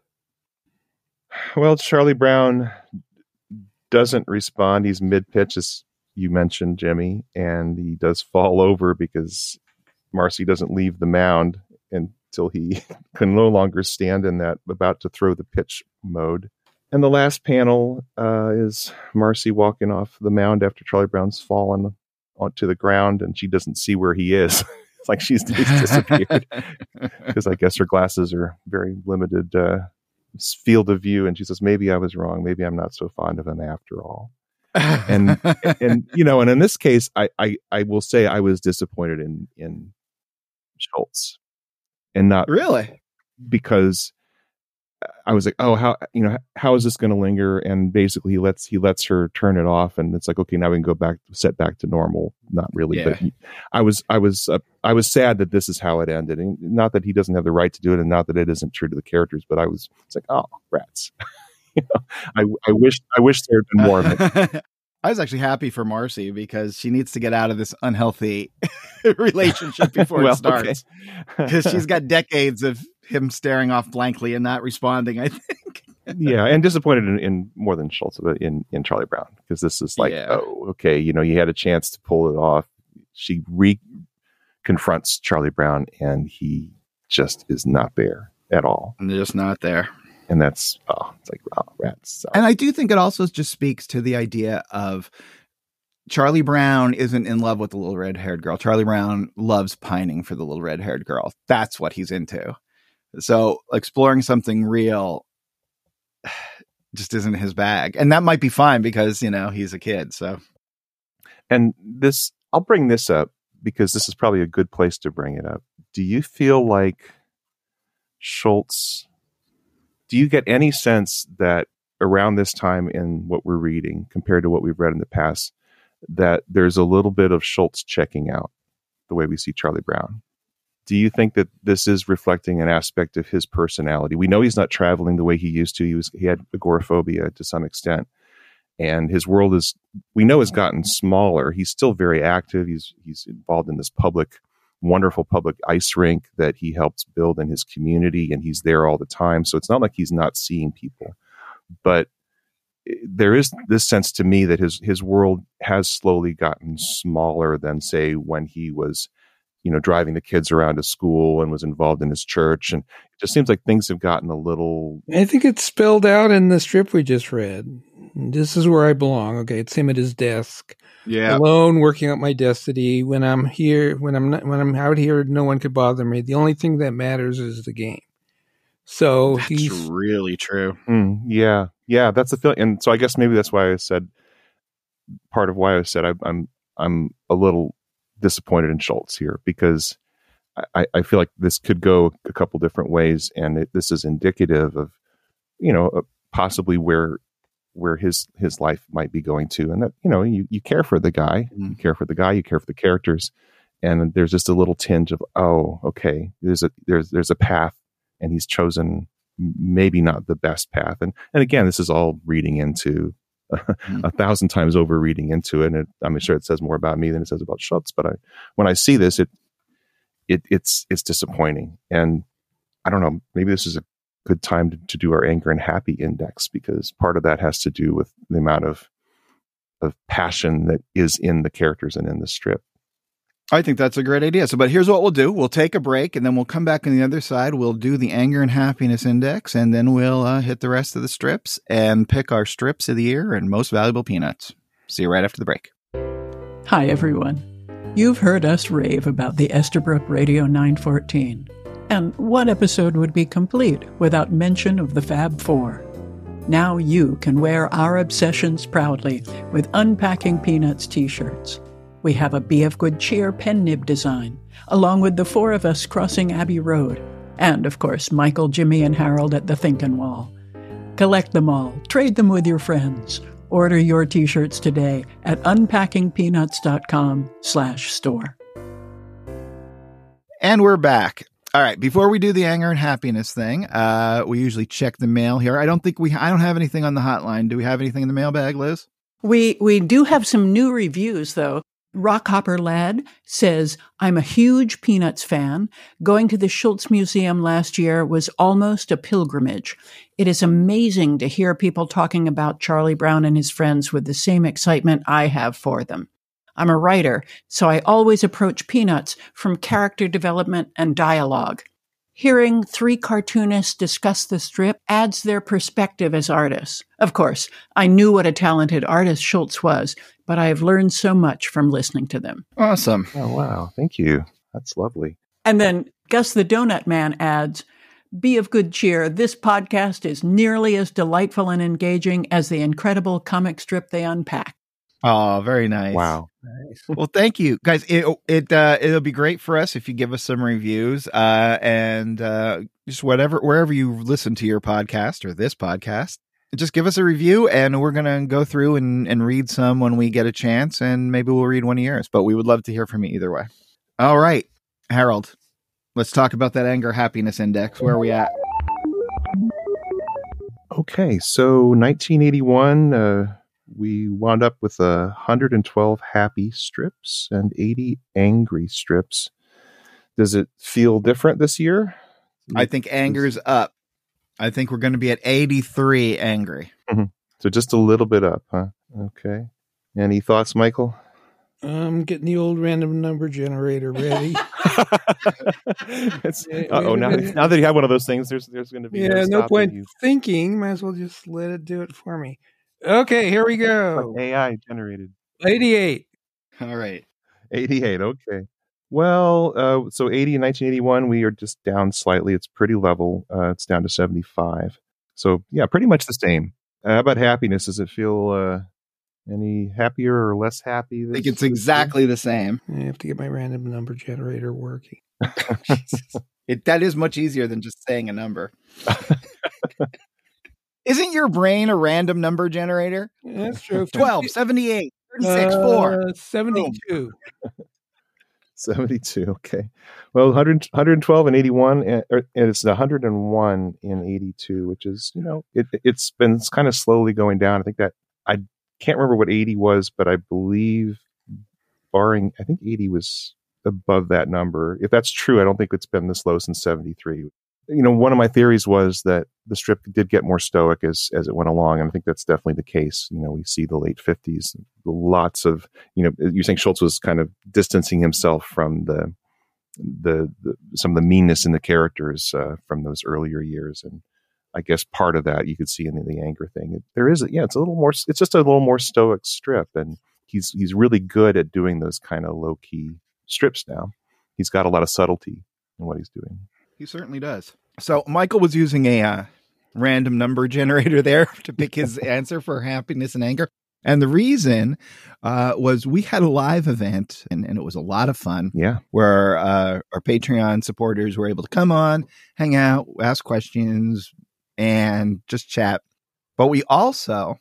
Well, Charlie Brown doesn't respond. He's mid-pitch, as you mentioned, Jimmy, and he does fall over because Marcy doesn't leave the mound until he can no longer stand in that about to throw the pitch mode. And the last panel is Marcy walking off the mound after Charlie Brown's fallen onto the ground, and she doesn't see where he is. It's like he's disappeared because I guess her glasses are very limited field of view, and she says, maybe I was wrong. Maybe I'm not so fond of him after all. And in this case, I will say I was disappointed in Schultz, and not really because I was like, oh, how is this going to linger? And basically he lets her turn it off, and it's like, okay, now we can go set back to normal. Not really, but I was sad that this is how it ended, and not that he doesn't have the right to do it, and not that it isn't true to the characters, but it's like, oh, rats. I wish there had been more of it. I was actually happy for Marcy because she needs to get out of this unhealthy relationship before it starts. Because she's got decades of him staring off blankly and not responding, I think. Yeah, and disappointed in more than Schultz, but in Charlie Brown, because this is like, oh, okay, you had a chance to pull it off. She confronts Charlie Brown, and he just is not there at all. And they're just not there. And that's, it's like, oh, rats. So. And I do think it also just speaks to the idea of Charlie Brown isn't in love with the little red-haired girl. Charlie Brown loves pining for the little red-haired girl. That's what he's into. So exploring something real just isn't his bag. And that might be fine because, he's a kid. So, and I'll bring this up because this is probably a good place to bring it up. Do you feel like Schultz... Do you get any sense that around this time in what we're reading, compared to what we've read in the past, that there's a little bit of Schultz checking out the way we see Charlie Brown? Do you think that this is reflecting an aspect of his personality? We know he's not traveling the way he used to. He had agoraphobia to some extent, and his world has gotten smaller. He's still very active. He's involved in this wonderful public ice rink that he helps build in his community, and he's there all the time. So it's not like he's not seeing people, but there is this sense to me that his world has slowly gotten smaller than, say, when he was, driving the kids around to school and was involved in his church. And it just seems like things have gotten a little... I think it's spelled out in the strip we just read. This is where I belong. Okay, it's him at his desk. Yeah. Alone, working out my destiny. When I'm out here, no one could bother me. The only thing that matters is the game. So he's really true. Yeah. That's the feeling. And so I guess maybe that's why I said, part of why I said I'm a little disappointed in Schultz here, because I feel like this could go a couple different ways, and this is indicative of, possibly where his life might be going to, and that you care for the guy, you care for the characters, and there's just a little tinge of, oh, okay, there's a path, and he's chosen maybe not the best path. And again, this is all reading into 1,000 times over reading into it. And I'm sure it says more about me than it says about Schultz. But when I see this, it's disappointing. And I don't know, maybe this is a good time to do our anger and happy index, because part of that has to do with the amount of passion that is in the characters and in the strip. I think that's a great idea. But here's what we'll do. We'll take a break, and then we'll come back on the other side. We'll do the anger and happiness index, and then we'll hit the rest of the strips and pick our strips of the year and most valuable peanuts. See you right after the break. Hi, everyone. You've heard us rave about the Esterbrook Radio 914. And what episode would be complete without mention of the Fab Four? Now you can wear our obsessions proudly with Unpacking Peanuts t-shirts. We have a Be of Good Cheer pen nib design, along with the four of us crossing Abbey Road, and, of course, Michael, Jimmy, and Harold at the Thinkin' Wall. Collect them all, trade them with your friends. Order your t-shirts today at unpackingpeanuts.com/store. And we're back. All right. Before we do the anger and happiness thing, we usually check the mail here. I don't have anything on the hotline. Do we have anything in the mailbag, Liz? We do have some new reviews, though. Rockhopper Lad says, I'm a huge Peanuts fan. Going to the Schultz Museum last year was almost a pilgrimage. It is amazing to hear people talking about Charlie Brown and his friends with the same excitement I have for them. I'm a writer, so I always approach Peanuts from character development and dialogue. Hearing three cartoonists discuss the strip adds their perspective as artists. Of course, I knew what a talented artist Schultz was, but I have learned so much from listening to them. Awesome. Oh, wow. Thank you. That's lovely. And then Gus the Donut Man adds, Be of good cheer. This podcast is nearly as delightful and engaging as the incredible comic strip they unpack. Oh, very nice. Wow. Nice. Well, thank you guys. It'll be great for us if you give us some reviews, and just wherever you listen to your podcast or this podcast, just give us a review, and we're going to go through and read some when we get a chance, and maybe we'll read one of yours, but we would love to hear from you either way. All right, Harold, let's talk about that anger happiness index. Where are we at? Okay. So 1981, we wound up with 112 happy strips and 80 angry strips. Does it feel different this year? I think anger's up. I think we're going to be at 83 angry. Mm-hmm. So just a little bit up, huh? Okay. Any thoughts, Michael? I'm getting the old random number generator ready. Now that you have one of those things, there's going to be no point thinking. Might as well just let it do it for me. Okay, here we go. Like AI generated. 88. All right. 88. Okay. Well, so 80 in 1981, we are just down slightly. It's pretty level. It's down to 75. So yeah, pretty much the same. How about happiness? Does it feel any happier or less happy? I think it's exactly the same. I have to get my random number generator working. That is much easier than just saying a number. Isn't your brain a random number generator? Yeah, that's true. 12, 78, 36, 4. 72. 72. Okay. Well, 112 and 81, and it's 101 in 82, which is, it's been kind of slowly going down. I think that I can't remember what 80 was, but I believe I think 80 was above that number. If that's true, I don't think it's been this low since 73. One of my theories was that the strip did get more stoic as it went along. And I think that's definitely the case. We see the late 50s, lots of, you're saying Schultz was kind of distancing himself from the some of the meanness in the characters from those earlier years. And I guess part of that you could see in the anger thing. It's a little more, it's just a little more stoic strip. And he's really good at doing those kind of low key strips now. He's got a lot of subtlety in what he's doing. He certainly does. So Michael was using a random number generator there to pick his answer for happiness and anger. And the reason was we had a live event, and it was a lot of fun. Yeah. Where our Patreon supporters were able to come on, hang out, ask questions, and just chat. But we also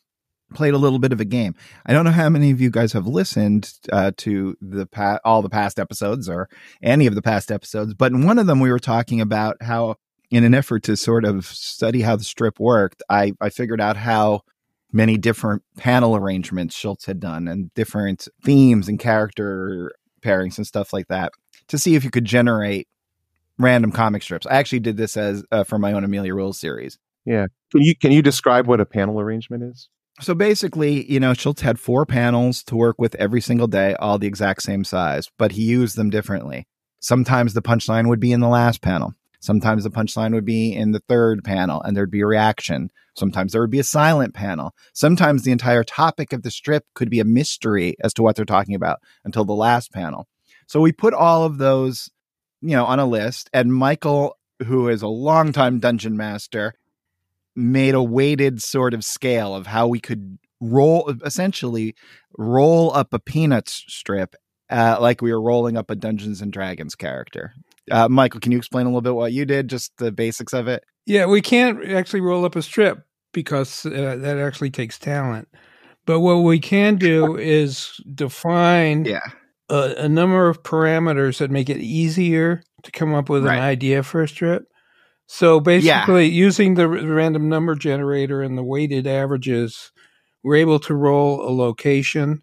played a little bit of a game. I don't know how many of you guys have listened to all the past episodes or any of the past episodes, but in one of them we were talking about how, in an effort to sort of study how the strip worked, I figured out how many different panel arrangements Schulz had done and different themes and character pairings and stuff like that to see if you could generate random comic strips. I actually did this as for my own Amelia Rules series. Yeah. Can you describe what a panel arrangement is? So basically, Schulz had 4 panels to work with every single day, all the exact same size, but he used them differently. Sometimes the punchline would be in the last panel. Sometimes the punchline would be in the third panel and there'd be a reaction. Sometimes there would be a silent panel. Sometimes the entire topic of the strip could be a mystery as to what they're talking about until the last panel. So we put all of those, on a list, and Michael, who is a longtime dungeon master, made a weighted sort of scale of how we could roll up a Peanuts strip like we were rolling up a Dungeons and Dragons character. Michael, can you explain a little bit what you did, just the basics of it? Yeah, we can't actually roll up a strip because that actually takes talent. But what we can do is define a number of parameters that make it easier to come up with an idea for a strip. So basically, using the random number generator and the weighted averages, we're able to roll a location.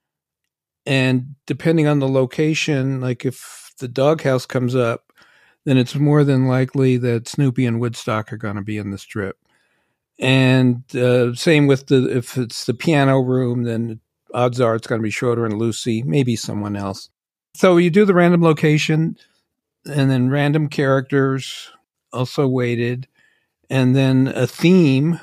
And depending on the location, like if the doghouse comes up, then it's more than likely that Snoopy and Woodstock are going to be in the strip. And same with if it's the piano room, then odds are it's going to be Schroeder and Lucy, maybe someone else. So you do the random location and then random characters, also weighted, and then a theme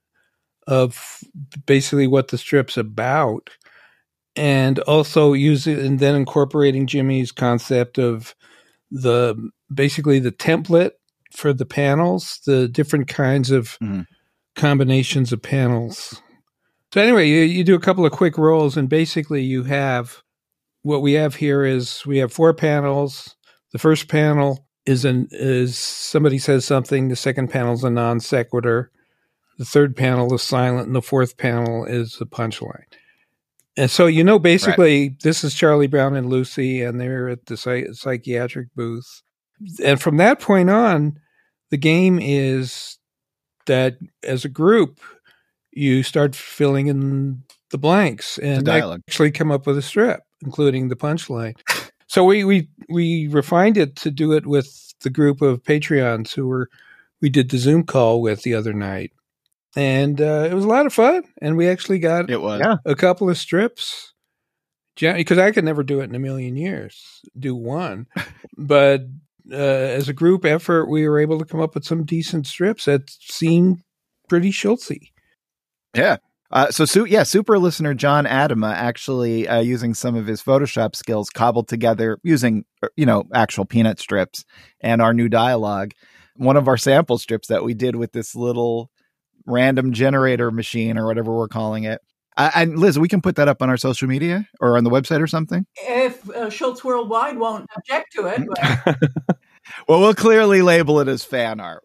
of basically what the strip's about. And also and then incorporating Jimmy's concept of basically the template for the panels, the different kinds of combinations of panels. So anyway, you do a couple of quick rolls, and basically you have what we have here is we have 4 panels. The first panel is somebody says something. The second panel is a non sequitur. The third panel is silent, and the fourth panel is the punchline. And so, basically, this is Charlie Brown and Lucy, and they're at the psychiatric booth. And from that point on, the game is that as a group, you start filling in the blanks and actually come up with a strip, including the punchline. So we refined it to do it with the group of Patreons we did the Zoom call with the other night. And it was a lot of fun. And we actually got a couple of strips because I could never do it in a million years, do one. But as a group effort, we were able to come up with some decent strips that seemed pretty Schultzy. Yeah. Super listener John Adama actually using some of his Photoshop skills cobbled together using, actual Peanut strips and our new dialogue. One of our sample strips that we did with this little random generator machine or whatever we're calling it. And Liz, we can put that up on our social media or on the website or something. If Schultz Worldwide won't object to it. But... Well, we'll clearly label it as fan art.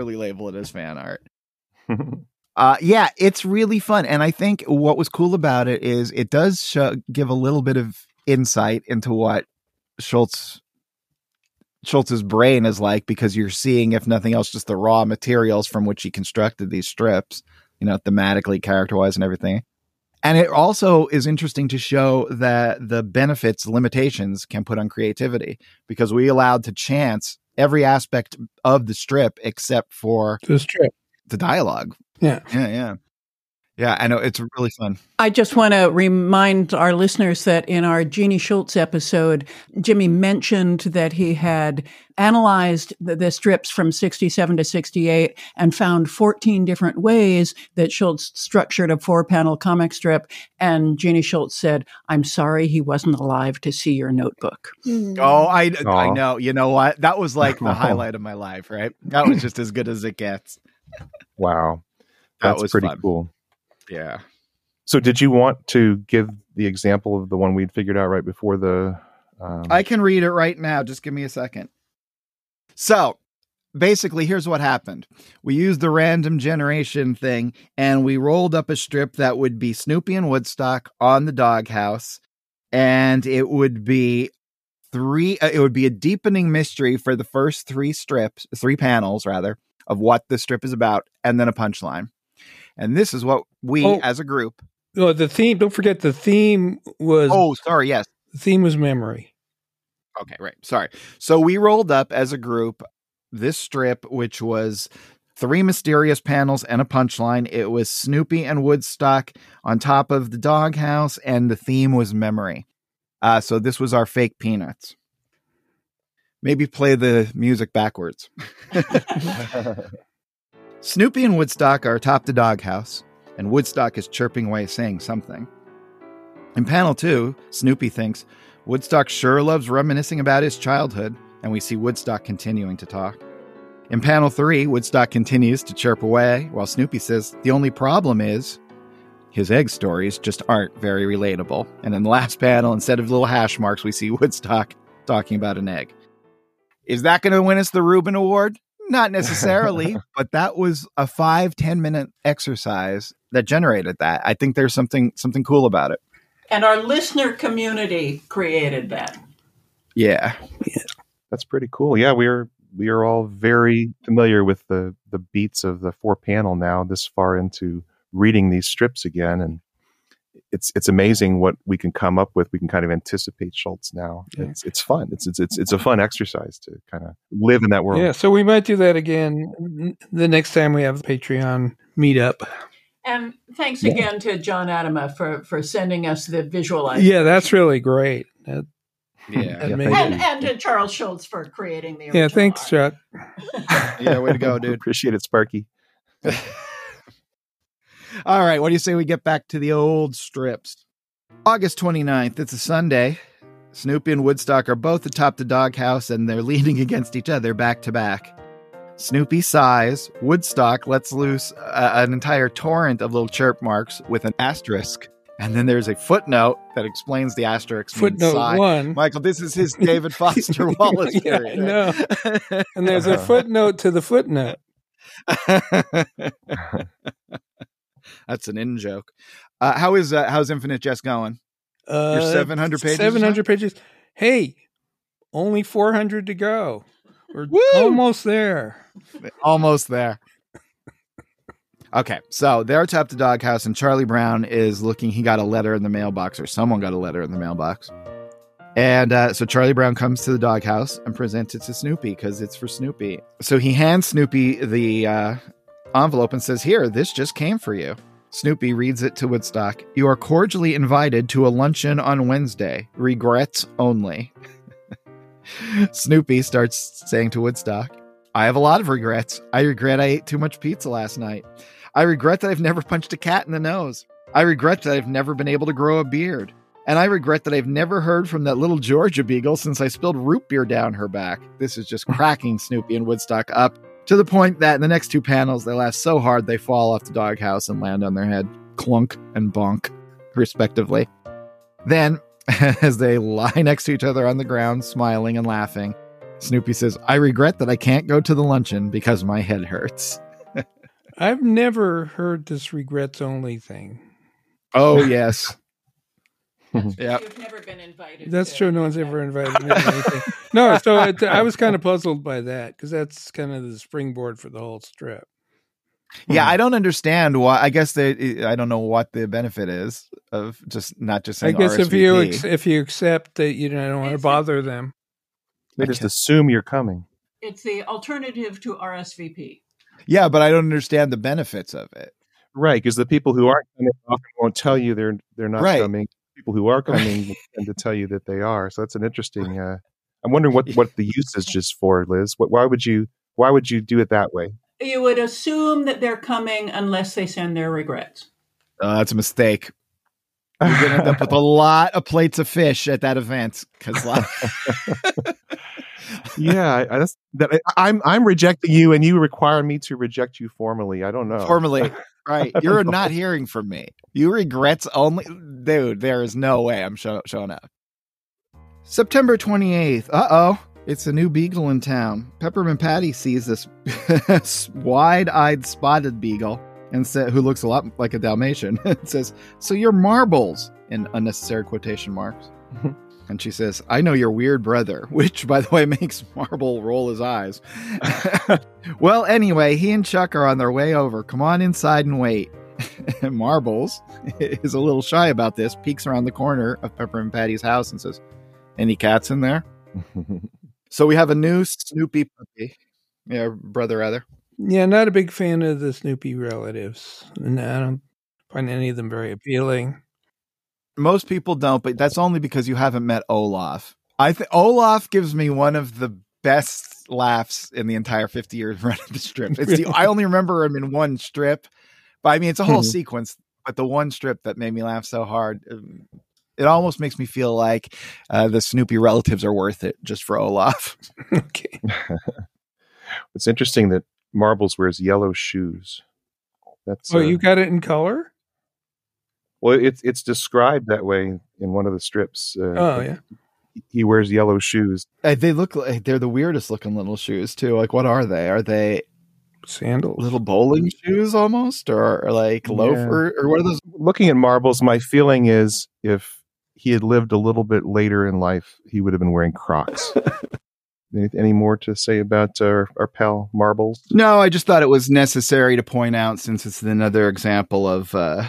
Yeah, it's really fun. And I think what was cool about it is it does give a little bit of insight into what Schultz's brain is like, because you're seeing, if nothing else, just the raw materials from which he constructed these strips, thematically, character-wise and everything. And it also is interesting to show that the benefits, limitations can put on creativity, because we allowed to chance every aspect of the strip except for the dialogue. Yeah, I know. It's really fun. I just want to remind our listeners that in our Jeannie Schultz episode, Jimmy mentioned that he had analyzed the strips from 67 to 68 and found 14 different ways that Schultz structured a 4-panel comic strip. And Jeannie Schultz said, "I'm sorry he wasn't alive to see your notebook." Oh, I know. You know what? That was like the highlight of my life, right? That was just as good as it gets. Wow. That was pretty cool. Yeah. So did you want to give the example of the one we'd figured out right before the... I can read it right now. Just give me a second. So basically, here's what happened. We used the random generation thing, and we rolled up a strip that would be Snoopy and Woodstock on the doghouse, and it would be a deepening mystery for the first three panels rather, of what the strip is about, and then a punchline. And this is what we, as a group... Oh, the theme, don't forget the theme was... Oh, sorry, yes. The theme was memory. Okay, right. Sorry. So we rolled up as a group this strip, which was 3 mysterious panels and a punchline. It was Snoopy and Woodstock on top of the doghouse, and the theme was memory. So this was our fake Peanuts. Maybe play the music backwards. Snoopy and Woodstock are atop the doghouse, and Woodstock is chirping away saying something. In panel 2, Snoopy thinks, Woodstock sure loves reminiscing about his childhood, and we see Woodstock continuing to talk. In panel 3, Woodstock continues to chirp away, while Snoopy says, the only problem is his egg stories just aren't very relatable. And in the last panel, instead of little hash marks, we see Woodstock talking about an egg. Is that going to win us the Reuben Award? Not necessarily, but that was a 5-10 minute exercise that generated that. I think there's something cool about it. And our listener community created that. Yeah. That's pretty cool. Yeah, we are all very familiar with the beats of the 4-panel now, this far into reading these strips again, and it's amazing what we can come up with. We can kind of anticipate Schulz now. Yeah. It's fun. It's a fun exercise to kind of live in that world. Yeah, so we might do that again the next time we have a Patreon meetup. And thanks again to John Adama for sending us the visualization. Yeah, that's really great. And to Charles Schulz for creating the original. Yeah, thanks, Chuck. Yeah, way to go, dude. Appreciate it, Sparky. All right, what do you say we get back to the old strips? August 29th, it's a Sunday. Snoopy and Woodstock are both atop the doghouse, and they're leaning against each other back to back. Snoopy sighs. Woodstock lets loose an entire torrent of little chirp marks with an asterisk. And then there's a footnote that explains the asterisk. Footnote sigh. 1. Michael, this is his David Foster Wallace Yeah, period. no. And there's a footnote to the footnote. That's an in joke. How's Infinite Jest going? You're 700 pages. 700 pages. Hey, only 400 to go. We're Woo! almost there. Almost there. Okay, so they're atop the doghouse, and Charlie Brown is looking. He got a letter in the mailbox, or someone got a letter in the mailbox. And so Charlie Brown comes to the doghouse and presents it to Snoopy because it's for Snoopy. So he hands Snoopy the envelope and says, here, this just came for you. Snoopy reads it to Woodstock. You are cordially invited to a luncheon on Wednesday. Regrets only. Snoopy starts saying to Woodstock, I have a lot of regrets. I regret I ate too much pizza last night. I regret that I've never punched a cat in the nose. I regret that I've never been able to grow a beard. And I regret that I've never heard from that little Georgia Beagle since I spilled root beer down her back. This is just cracking Snoopy and Woodstock up to the point that in the next 2 panels, they laugh so hard they fall off the doghouse and land on their head, clunk and bonk, respectively. Then, as they lie next to each other on the ground, smiling and laughing, Snoopy says, I regret that I can't go to the luncheon because my head hurts. I've never heard this regrets only thing. Oh, yes. Yeah, you've never been invited. That's true. No one's ever invited me to anything. No, so I was kind of puzzled by that because that's kind of the springboard for the whole strip. Yeah, I don't understand why. I guess I don't know what the benefit is of just not just saying I guess RSVP. if you accept that you don't want to bother them, They just assume you're coming. It's the alternative to RSVP. Yeah, but I don't understand the benefits of it. Right, because the people who aren't coming often won't tell you they're not Right. coming. People who are coming tend to tell you that they are. So that's an interesting. I'm wondering what the usage is for, Liz. Why would you do it that way? You would assume that they're coming unless they send their regrets. That's a mistake. You're going to end up with a lot of plates of fish at that event. Yeah, I'm rejecting you, and you require me to reject you formally. I don't know. Formally, right? You're not hearing from me. You regrets only, dude. There is no way I'm showing up. September 28th. It's a new beagle in town. Peppermint Patty sees this wide-eyed spotted beagle and who looks a lot like a Dalmatian. It says, "So you're Marbles," in unnecessary quotation marks. And she says, "I know your weird brother," which, by the way, makes Marble roll his eyes. Well, anyway, he and Chuck are on their way over. Come on inside and wait. Marbles is a little shy about this, peeks around the corner of Peppermint Patty's house and says, "Any cats in there?" So we have a new Snoopy puppy. Yeah, brother, rather. Yeah, not a big fan of the Snoopy relatives. And I don't find any of them very appealing. Most people don't, but that's only because you haven't met Olaf. I think Olaf gives me one of the best laughs in the entire 50 years run of the strip. I only remember him in one strip, but I mean, it's a whole sequence, but the one strip that made me laugh so hard, it almost makes me feel like the Snoopy relatives are worth it just for Olaf. Okay. It's interesting that Marbles wears yellow shoes. That's you got it in color? Well, it's described that way in one of the strips. Yeah. He wears yellow shoes. They look like they're the weirdest looking little shoes too. Like, what are they? Are they sandals? Little bowling shoes almost, or like loafer, or what are those? Looking at Marbles, my feeling is if he had lived a little bit later in life, he would have been wearing Crocs. Any more to say about our pal Marbles? No, I just thought it was necessary to point out, since it's another example of a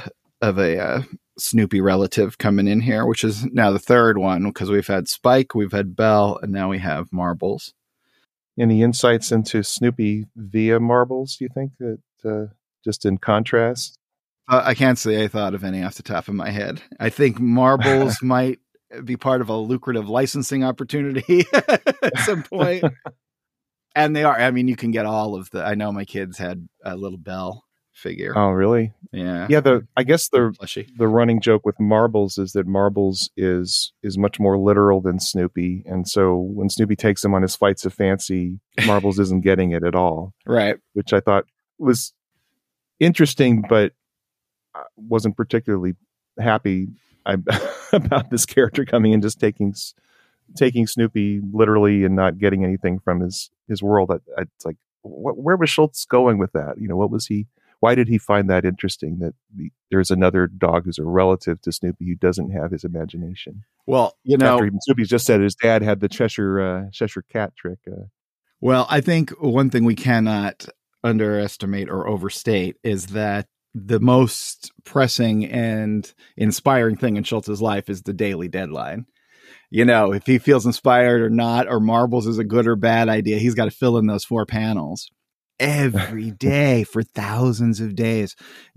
Snoopy relative coming in here, which is now the third one, because we've had Spike, we've had Belle, and now we have Marbles. Any insights into Snoopy via Marbles, do you think, that just in contrast? I can't say I thought of any off the top of my head. I think Marbles might be part of a lucrative licensing opportunity at some point. And they are. I mean, you can get all of I know my kids had a little Belle figure. Oh, really? Yeah. Yeah. I guess the running joke with Marbles is that Marbles is much more literal than Snoopy, and so when Snoopy takes him on his flights of fancy, Marbles isn't getting it at all. Right. Which I thought was interesting, but I wasn't particularly happy about this character coming and just taking Snoopy literally and not getting anything from his world. It's like, where was Schultz going with that? What was he? Why did he find that interesting that there's another dog who's a relative to Snoopy who doesn't have his imagination? Well, after Snoopy's just said his dad had the Cheshire Cat trick. Well, I think one thing we cannot underestimate or overstate is that the most pressing and inspiring thing in Schultz's life is the daily deadline. If he feels inspired or not, or Marbles is a good or bad idea, he's got to fill in those 4 panels every day for thousands of days.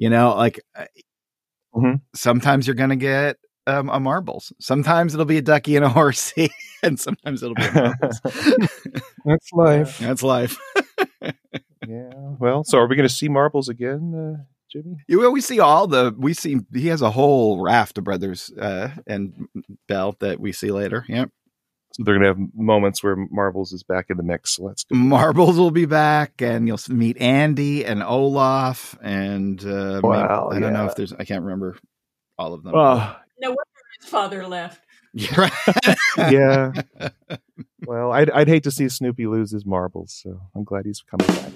Sometimes you're going to get a Marbles. Sometimes it'll be a ducky and a horsey, and sometimes it'll be a Marbles. That's life. That's life. Yeah. Well, so are we going to see Marbles again, Jimmy? We see he has a whole raft of brothers and Belle that we see later. Yep. So they're going to have moments where Marbles is back in the mix. So that's good. Marbles will be back, and you'll meet Andy and Olaf, and I don't know if I can't remember all of them. No wonder his father left. Yeah. Well, I'd hate to see Snoopy lose his Marbles, so I'm glad he's coming back.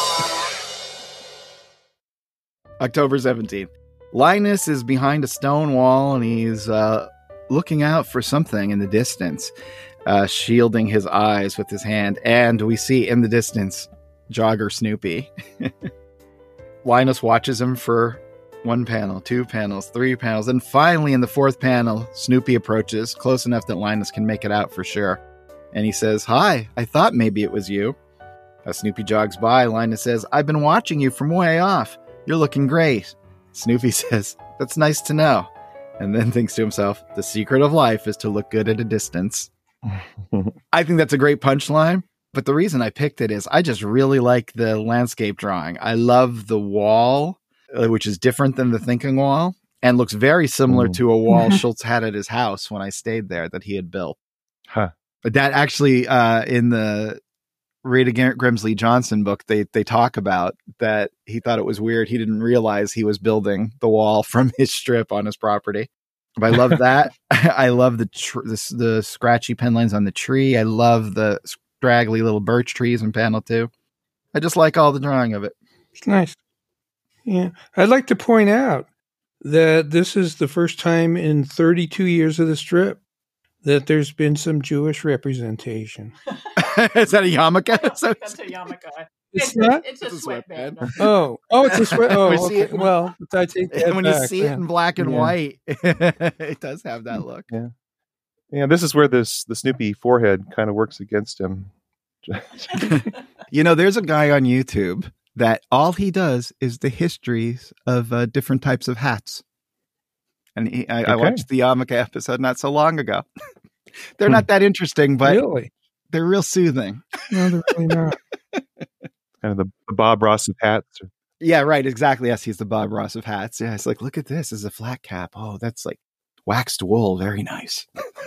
October 17th. Linus is behind a stone wall, and he's looking out for something in the distance, shielding his eyes with his hand. And we see in the distance Jogger Snoopy. Linus watches him for 1 panel, 2 panels, 3 panels, and finally in the 4th panel, Snoopy approaches close enough that Linus can make it out for sure. And he says, "Hi, I thought maybe it was you." As Snoopy jogs by, Linus says, "I've been watching you from way off. You're looking great." Snoopy says, "That's nice to know." And then thinks to himself, the secret of life is to look good at a distance. I think that's a great punchline. But the reason I picked it is I just really like the landscape drawing. I love the wall, which is different than the thinking wall and looks very similar to a wall Schultz had at his house when I stayed there that he had built. Huh. But that actually, in the Rita Grimsley Johnson book, they talk about that he thought it was weird. He didn't realize he was building the wall from his strip on his property. But I love that. I love the scratchy pen lines on the tree. I love the straggly little birch trees in panel 2. I just like all the drawing of it. It's nice. Yeah. I'd like to point out that this is the first time in 32 years of the strip that there's been some Jewish representation. Is that a yarmulke? That's a yarmulke. It's not? It's a sweatband. Oh, it's a sweat. Oh, We see okay. it- Well, I take that when back, you see it in black and Yeah. white, it does have that look. Yeah, this is where the Snoopy forehead kind of works against him. You know, there's a guy on YouTube that all he does is the histories of different types of hats. And I watched the yarmulke episode not so long ago. They're not that interesting, but Really? they're real soothing. No, they're really not. Kind of the Bob Ross of hats. Yeah, right. Exactly. Yes, he's the Bob Ross of hats. Yeah, it's like, look at this. It's a flat cap. Oh, that's like waxed wool. Very nice.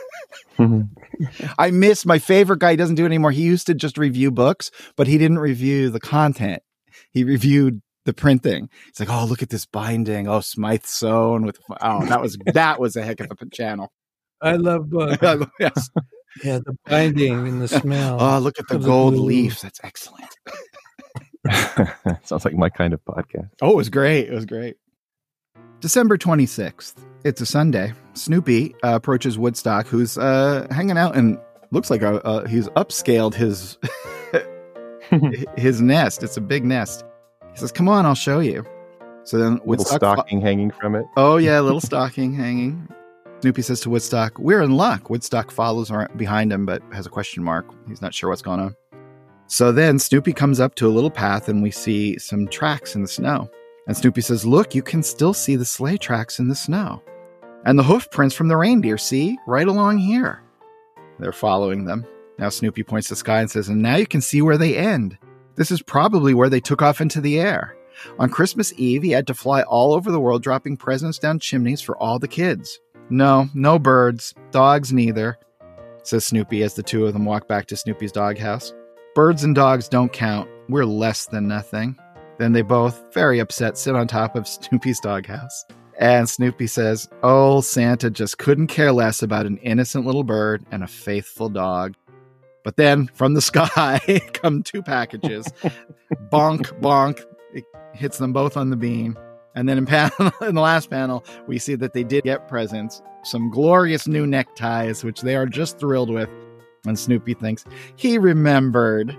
I miss my favorite guy. He doesn't do it anymore. He used to just review books, but he didn't review the content. He reviewed the printing. It's like, oh, look at this binding. Oh, Smythe sewn with. Oh, that was a heck of a channel. I love books. Yes. Yeah, the binding and the smell. Oh, look at the of the gold glue. leaf. That's excellent. Sounds like my kind of podcast. Oh, it was great. It was great. December 26th. It's a Sunday. Snoopy approaches Woodstock, who's hanging out and looks like he's upscaled his his nest. It's a big nest. He says, "Come on, I'll show you." So then Little Woodstock stocking hanging from it. Oh, yeah, a little stocking hanging. Snoopy says to Woodstock, "We're in luck." Woodstock follows behind him, but has a question mark. He's not sure what's going on. So then Snoopy comes up to a little path, and we see some tracks in the snow. And Snoopy says, "Look, you can still see the sleigh tracks in the snow. And the hoof prints from the reindeer, see? Right along here." They're following them. Now Snoopy points to the sky and says, "And now you can see where they end. This is probably where they took off into the air. On Christmas Eve, he had to fly all over the world dropping presents down chimneys for all the kids. No birds, dogs neither," says Snoopy as the two of them walk back to Snoopy's doghouse. "Birds and dogs don't count. We're less than nothing." Then they both, very upset, sit on top of Snoopy's doghouse. And Snoopy says, "Oh, Santa just couldn't care less about an innocent little bird and a faithful dog." But then from the sky come 2 packages. Bonk, bonk. It hits them both on the bean. And then in the last panel, we see that they did get presents. Some glorious new neckties, which they are just thrilled with. And Snoopy thinks, he remembered.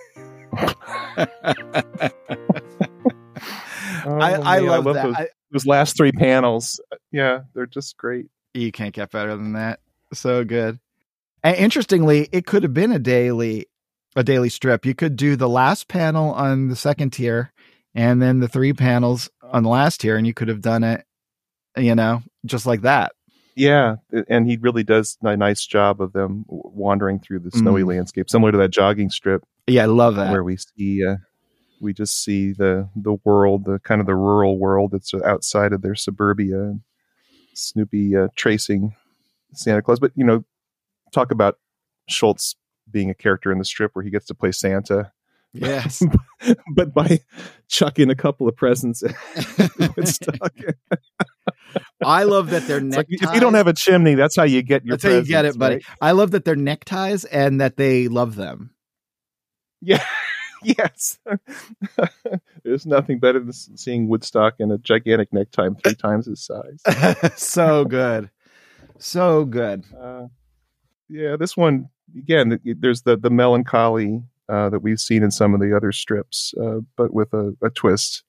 I love that. Those last 3 panels. Yeah, they're just great. You can't get better than that. So good. And interestingly, it could have been a daily strip. You could do the last panel on the second tier and then the 3 panels on the last tier, and you could have done it, just like that. Yeah, and he really does a nice job of them wandering through the snowy landscape, similar to that jogging strip. Yeah, I love that. Where we see, we just see the world, the kind of the rural world that's outside of their suburbia. Snoopy tracing Santa Claus, but talk about Schultz being a character in the strip where he gets to play Santa. Yes. But by chucking a couple of presents at Woodstock. I love that they're neckties. Like, if you don't have a chimney, that's how you get your presents. That's how you get it, buddy. Right? I love that they're neckties and that they love them. Yeah. Yes. There's nothing better than seeing Woodstock in a gigantic necktie 3 times his size. So good. So good. Yeah, this one, again, there's the melancholy that we've seen in some of the other strips, but with a twist.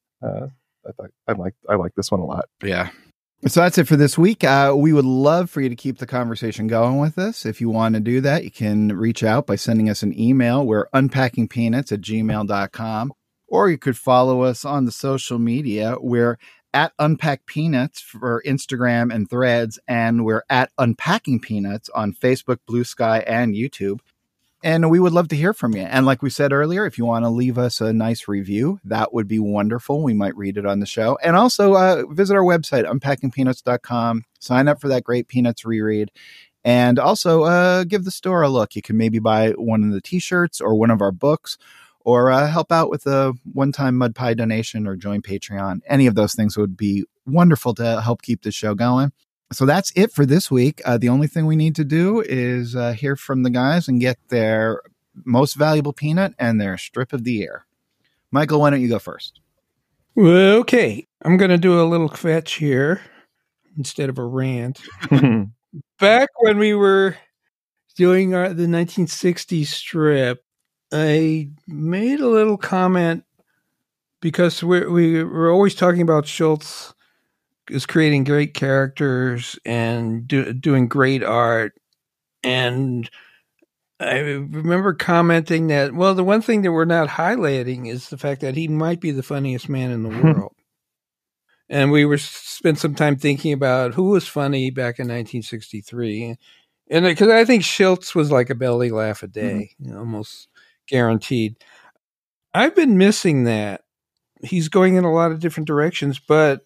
I like this one a lot. Yeah. So that's it for this week. We would love for you to keep the conversation going with us. If you want to do that, you can reach out by sending us an email. We're unpackingpeanuts@gmail.com. Or you could follow us on the social media. We're at Unpack Peanuts for Instagram and Threads, and we're at Unpacking Peanuts on Facebook, Blue Sky, and YouTube. And we would love to hear from you. And like we said earlier, if you want to leave us a nice review, that would be wonderful. We might read it on the show. And also visit our website, unpackingpeanuts.com. Sign up for that great Peanuts reread. And also give the store a look. You can maybe buy one of the t-shirts or one of our books, or help out with a one-time Mud Pie donation or join Patreon. Any of those things would be wonderful to help keep the show going. So that's it for this week. The only thing we need to do is hear from the guys and get their most valuable peanut and their strip of the year. Michael, why don't you go first? Okay, I'm going to do a little fetch here instead of a rant. Back when we were doing the 1960s strip, I made a little comment because we were always talking about Schulz is creating great characters and doing great art. And I remember commenting that, well, the one thing that we're not highlighting is the fact that he might be the funniest man in the world. And we spent some time thinking about who was funny back in 1963. And because I think Schulz was like a belly laugh a day, almost guaranteed. I've been missing that. He's going in a lot of different directions, but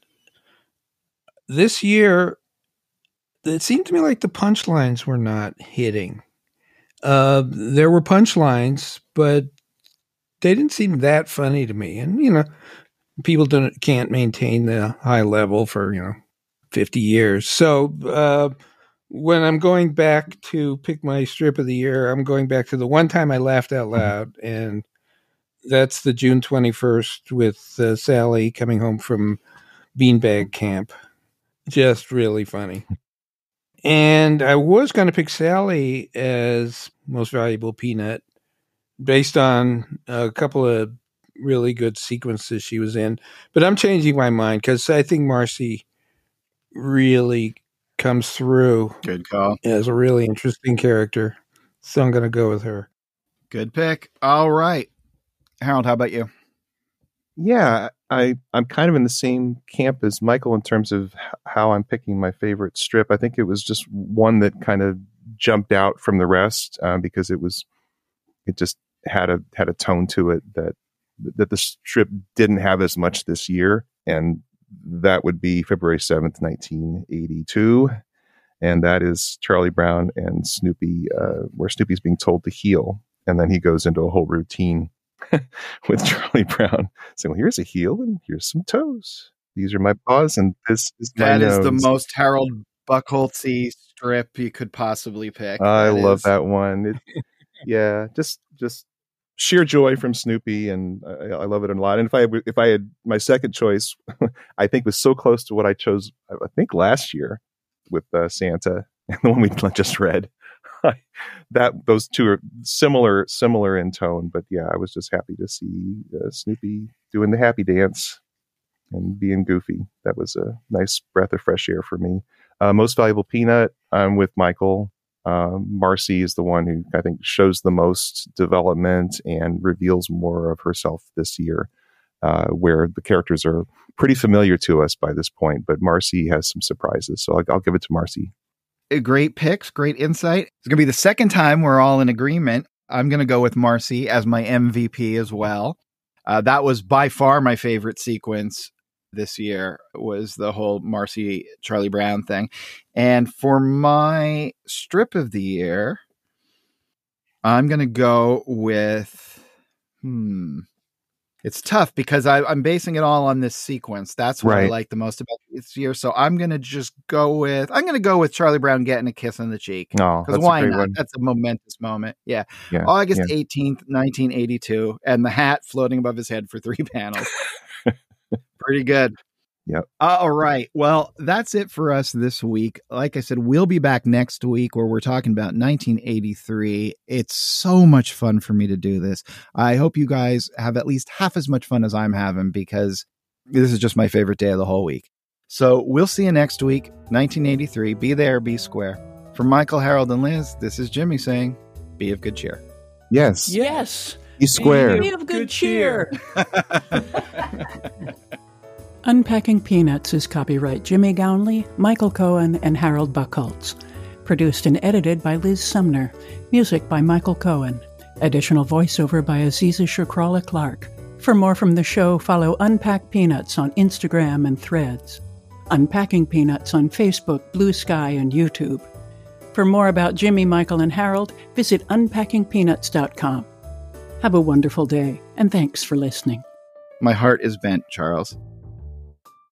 this year, it seemed to me like the punchlines were not hitting. There were punchlines, but they didn't seem that funny to me. And, people can't maintain the high level for, 50 years. So when I'm going back to pick my strip of the year, I'm going back to the one time I laughed out loud, and that's the June 21st with Sally coming home from beanbag camp. Just really funny. And I was going to pick Sally as most valuable peanut based on a couple of really good sequences she was in. But I'm changing my mind because I think Marcy really comes through. Good call. As a really interesting character. So I'm going to go with her. Good pick. All right. Harold, how about you? Yeah, I'm kind of in the same camp as Michael in terms of how I'm picking my favorite strip. I think it was just one that kind of jumped out from the rest because it just had a tone to it that the strip didn't have as much this year, and that would be February 7th, 1982, and that is Charlie Brown and Snoopy, where Snoopy's being told to heel, and then he goes into a whole routine with Charlie Brown saying, well, here's a heel and here's some toes. These are my paws and this is my nose. That is the most Harold Buchholz-y strip you could possibly pick. I love that one. Just sheer joy from Snoopy, and I love it a lot. And if I had my second choice, I think was so close to what I chose, I think last year with Santa and the one we just read. Those two are similar in tone, but yeah, I was just happy to see Snoopy doing the happy dance and being goofy. That was a nice breath of fresh air for me. Most valuable peanut, I'm with Michael. Marcy is the one who I think shows the most development and reveals more of herself this year, where the characters are pretty familiar to us by this point, but Marcy has some surprises. So I'll give it to Marcy. Great picks, great insight. It's going to be the second time we're all in agreement. I'm going to go with Marcy as my MVP as well. That was by far my favorite sequence this year, was the whole Marcy Charlie Brown thing. And for my strip of the year, I'm going to go with, it's tough because I'm basing it all on this sequence. That's what I like the most about this year. So I'm going to go with Charlie Brown getting a kiss on the cheek. No, because why not? One. That's a momentous moment. Yeah. August 18th, 1982, and the hat floating above his head for 3 panels. Pretty good. Yep. All right. Well, that's it for us this week. Like I said, we'll be back next week where we're talking about 1983. It's so much fun for me to do this. I hope you guys have at least half as much fun as I'm having, because this is just my favorite day of the whole week. So we'll see you next week, 1983. Be there, be square. For Michael, Harold, and Liz, this is Jimmy saying, be of good cheer. Yes. Yes. Be square. Be of good cheer. Unpacking Peanuts is copyright Jimmy Gownley, Michael Cohen, and Harold Buchholz. Produced and edited by Liz Sumner. Music by Michael Cohen. Additional voiceover by Aziza Shakrala Clark. For more from the show, follow Unpack Peanuts on Instagram and Threads. Unpacking Peanuts on Facebook, Blue Sky, and YouTube. For more about Jimmy, Michael, and Harold, visit unpackingpeanuts.com. Have a wonderful day, and thanks for listening. My heart is bent, Charles.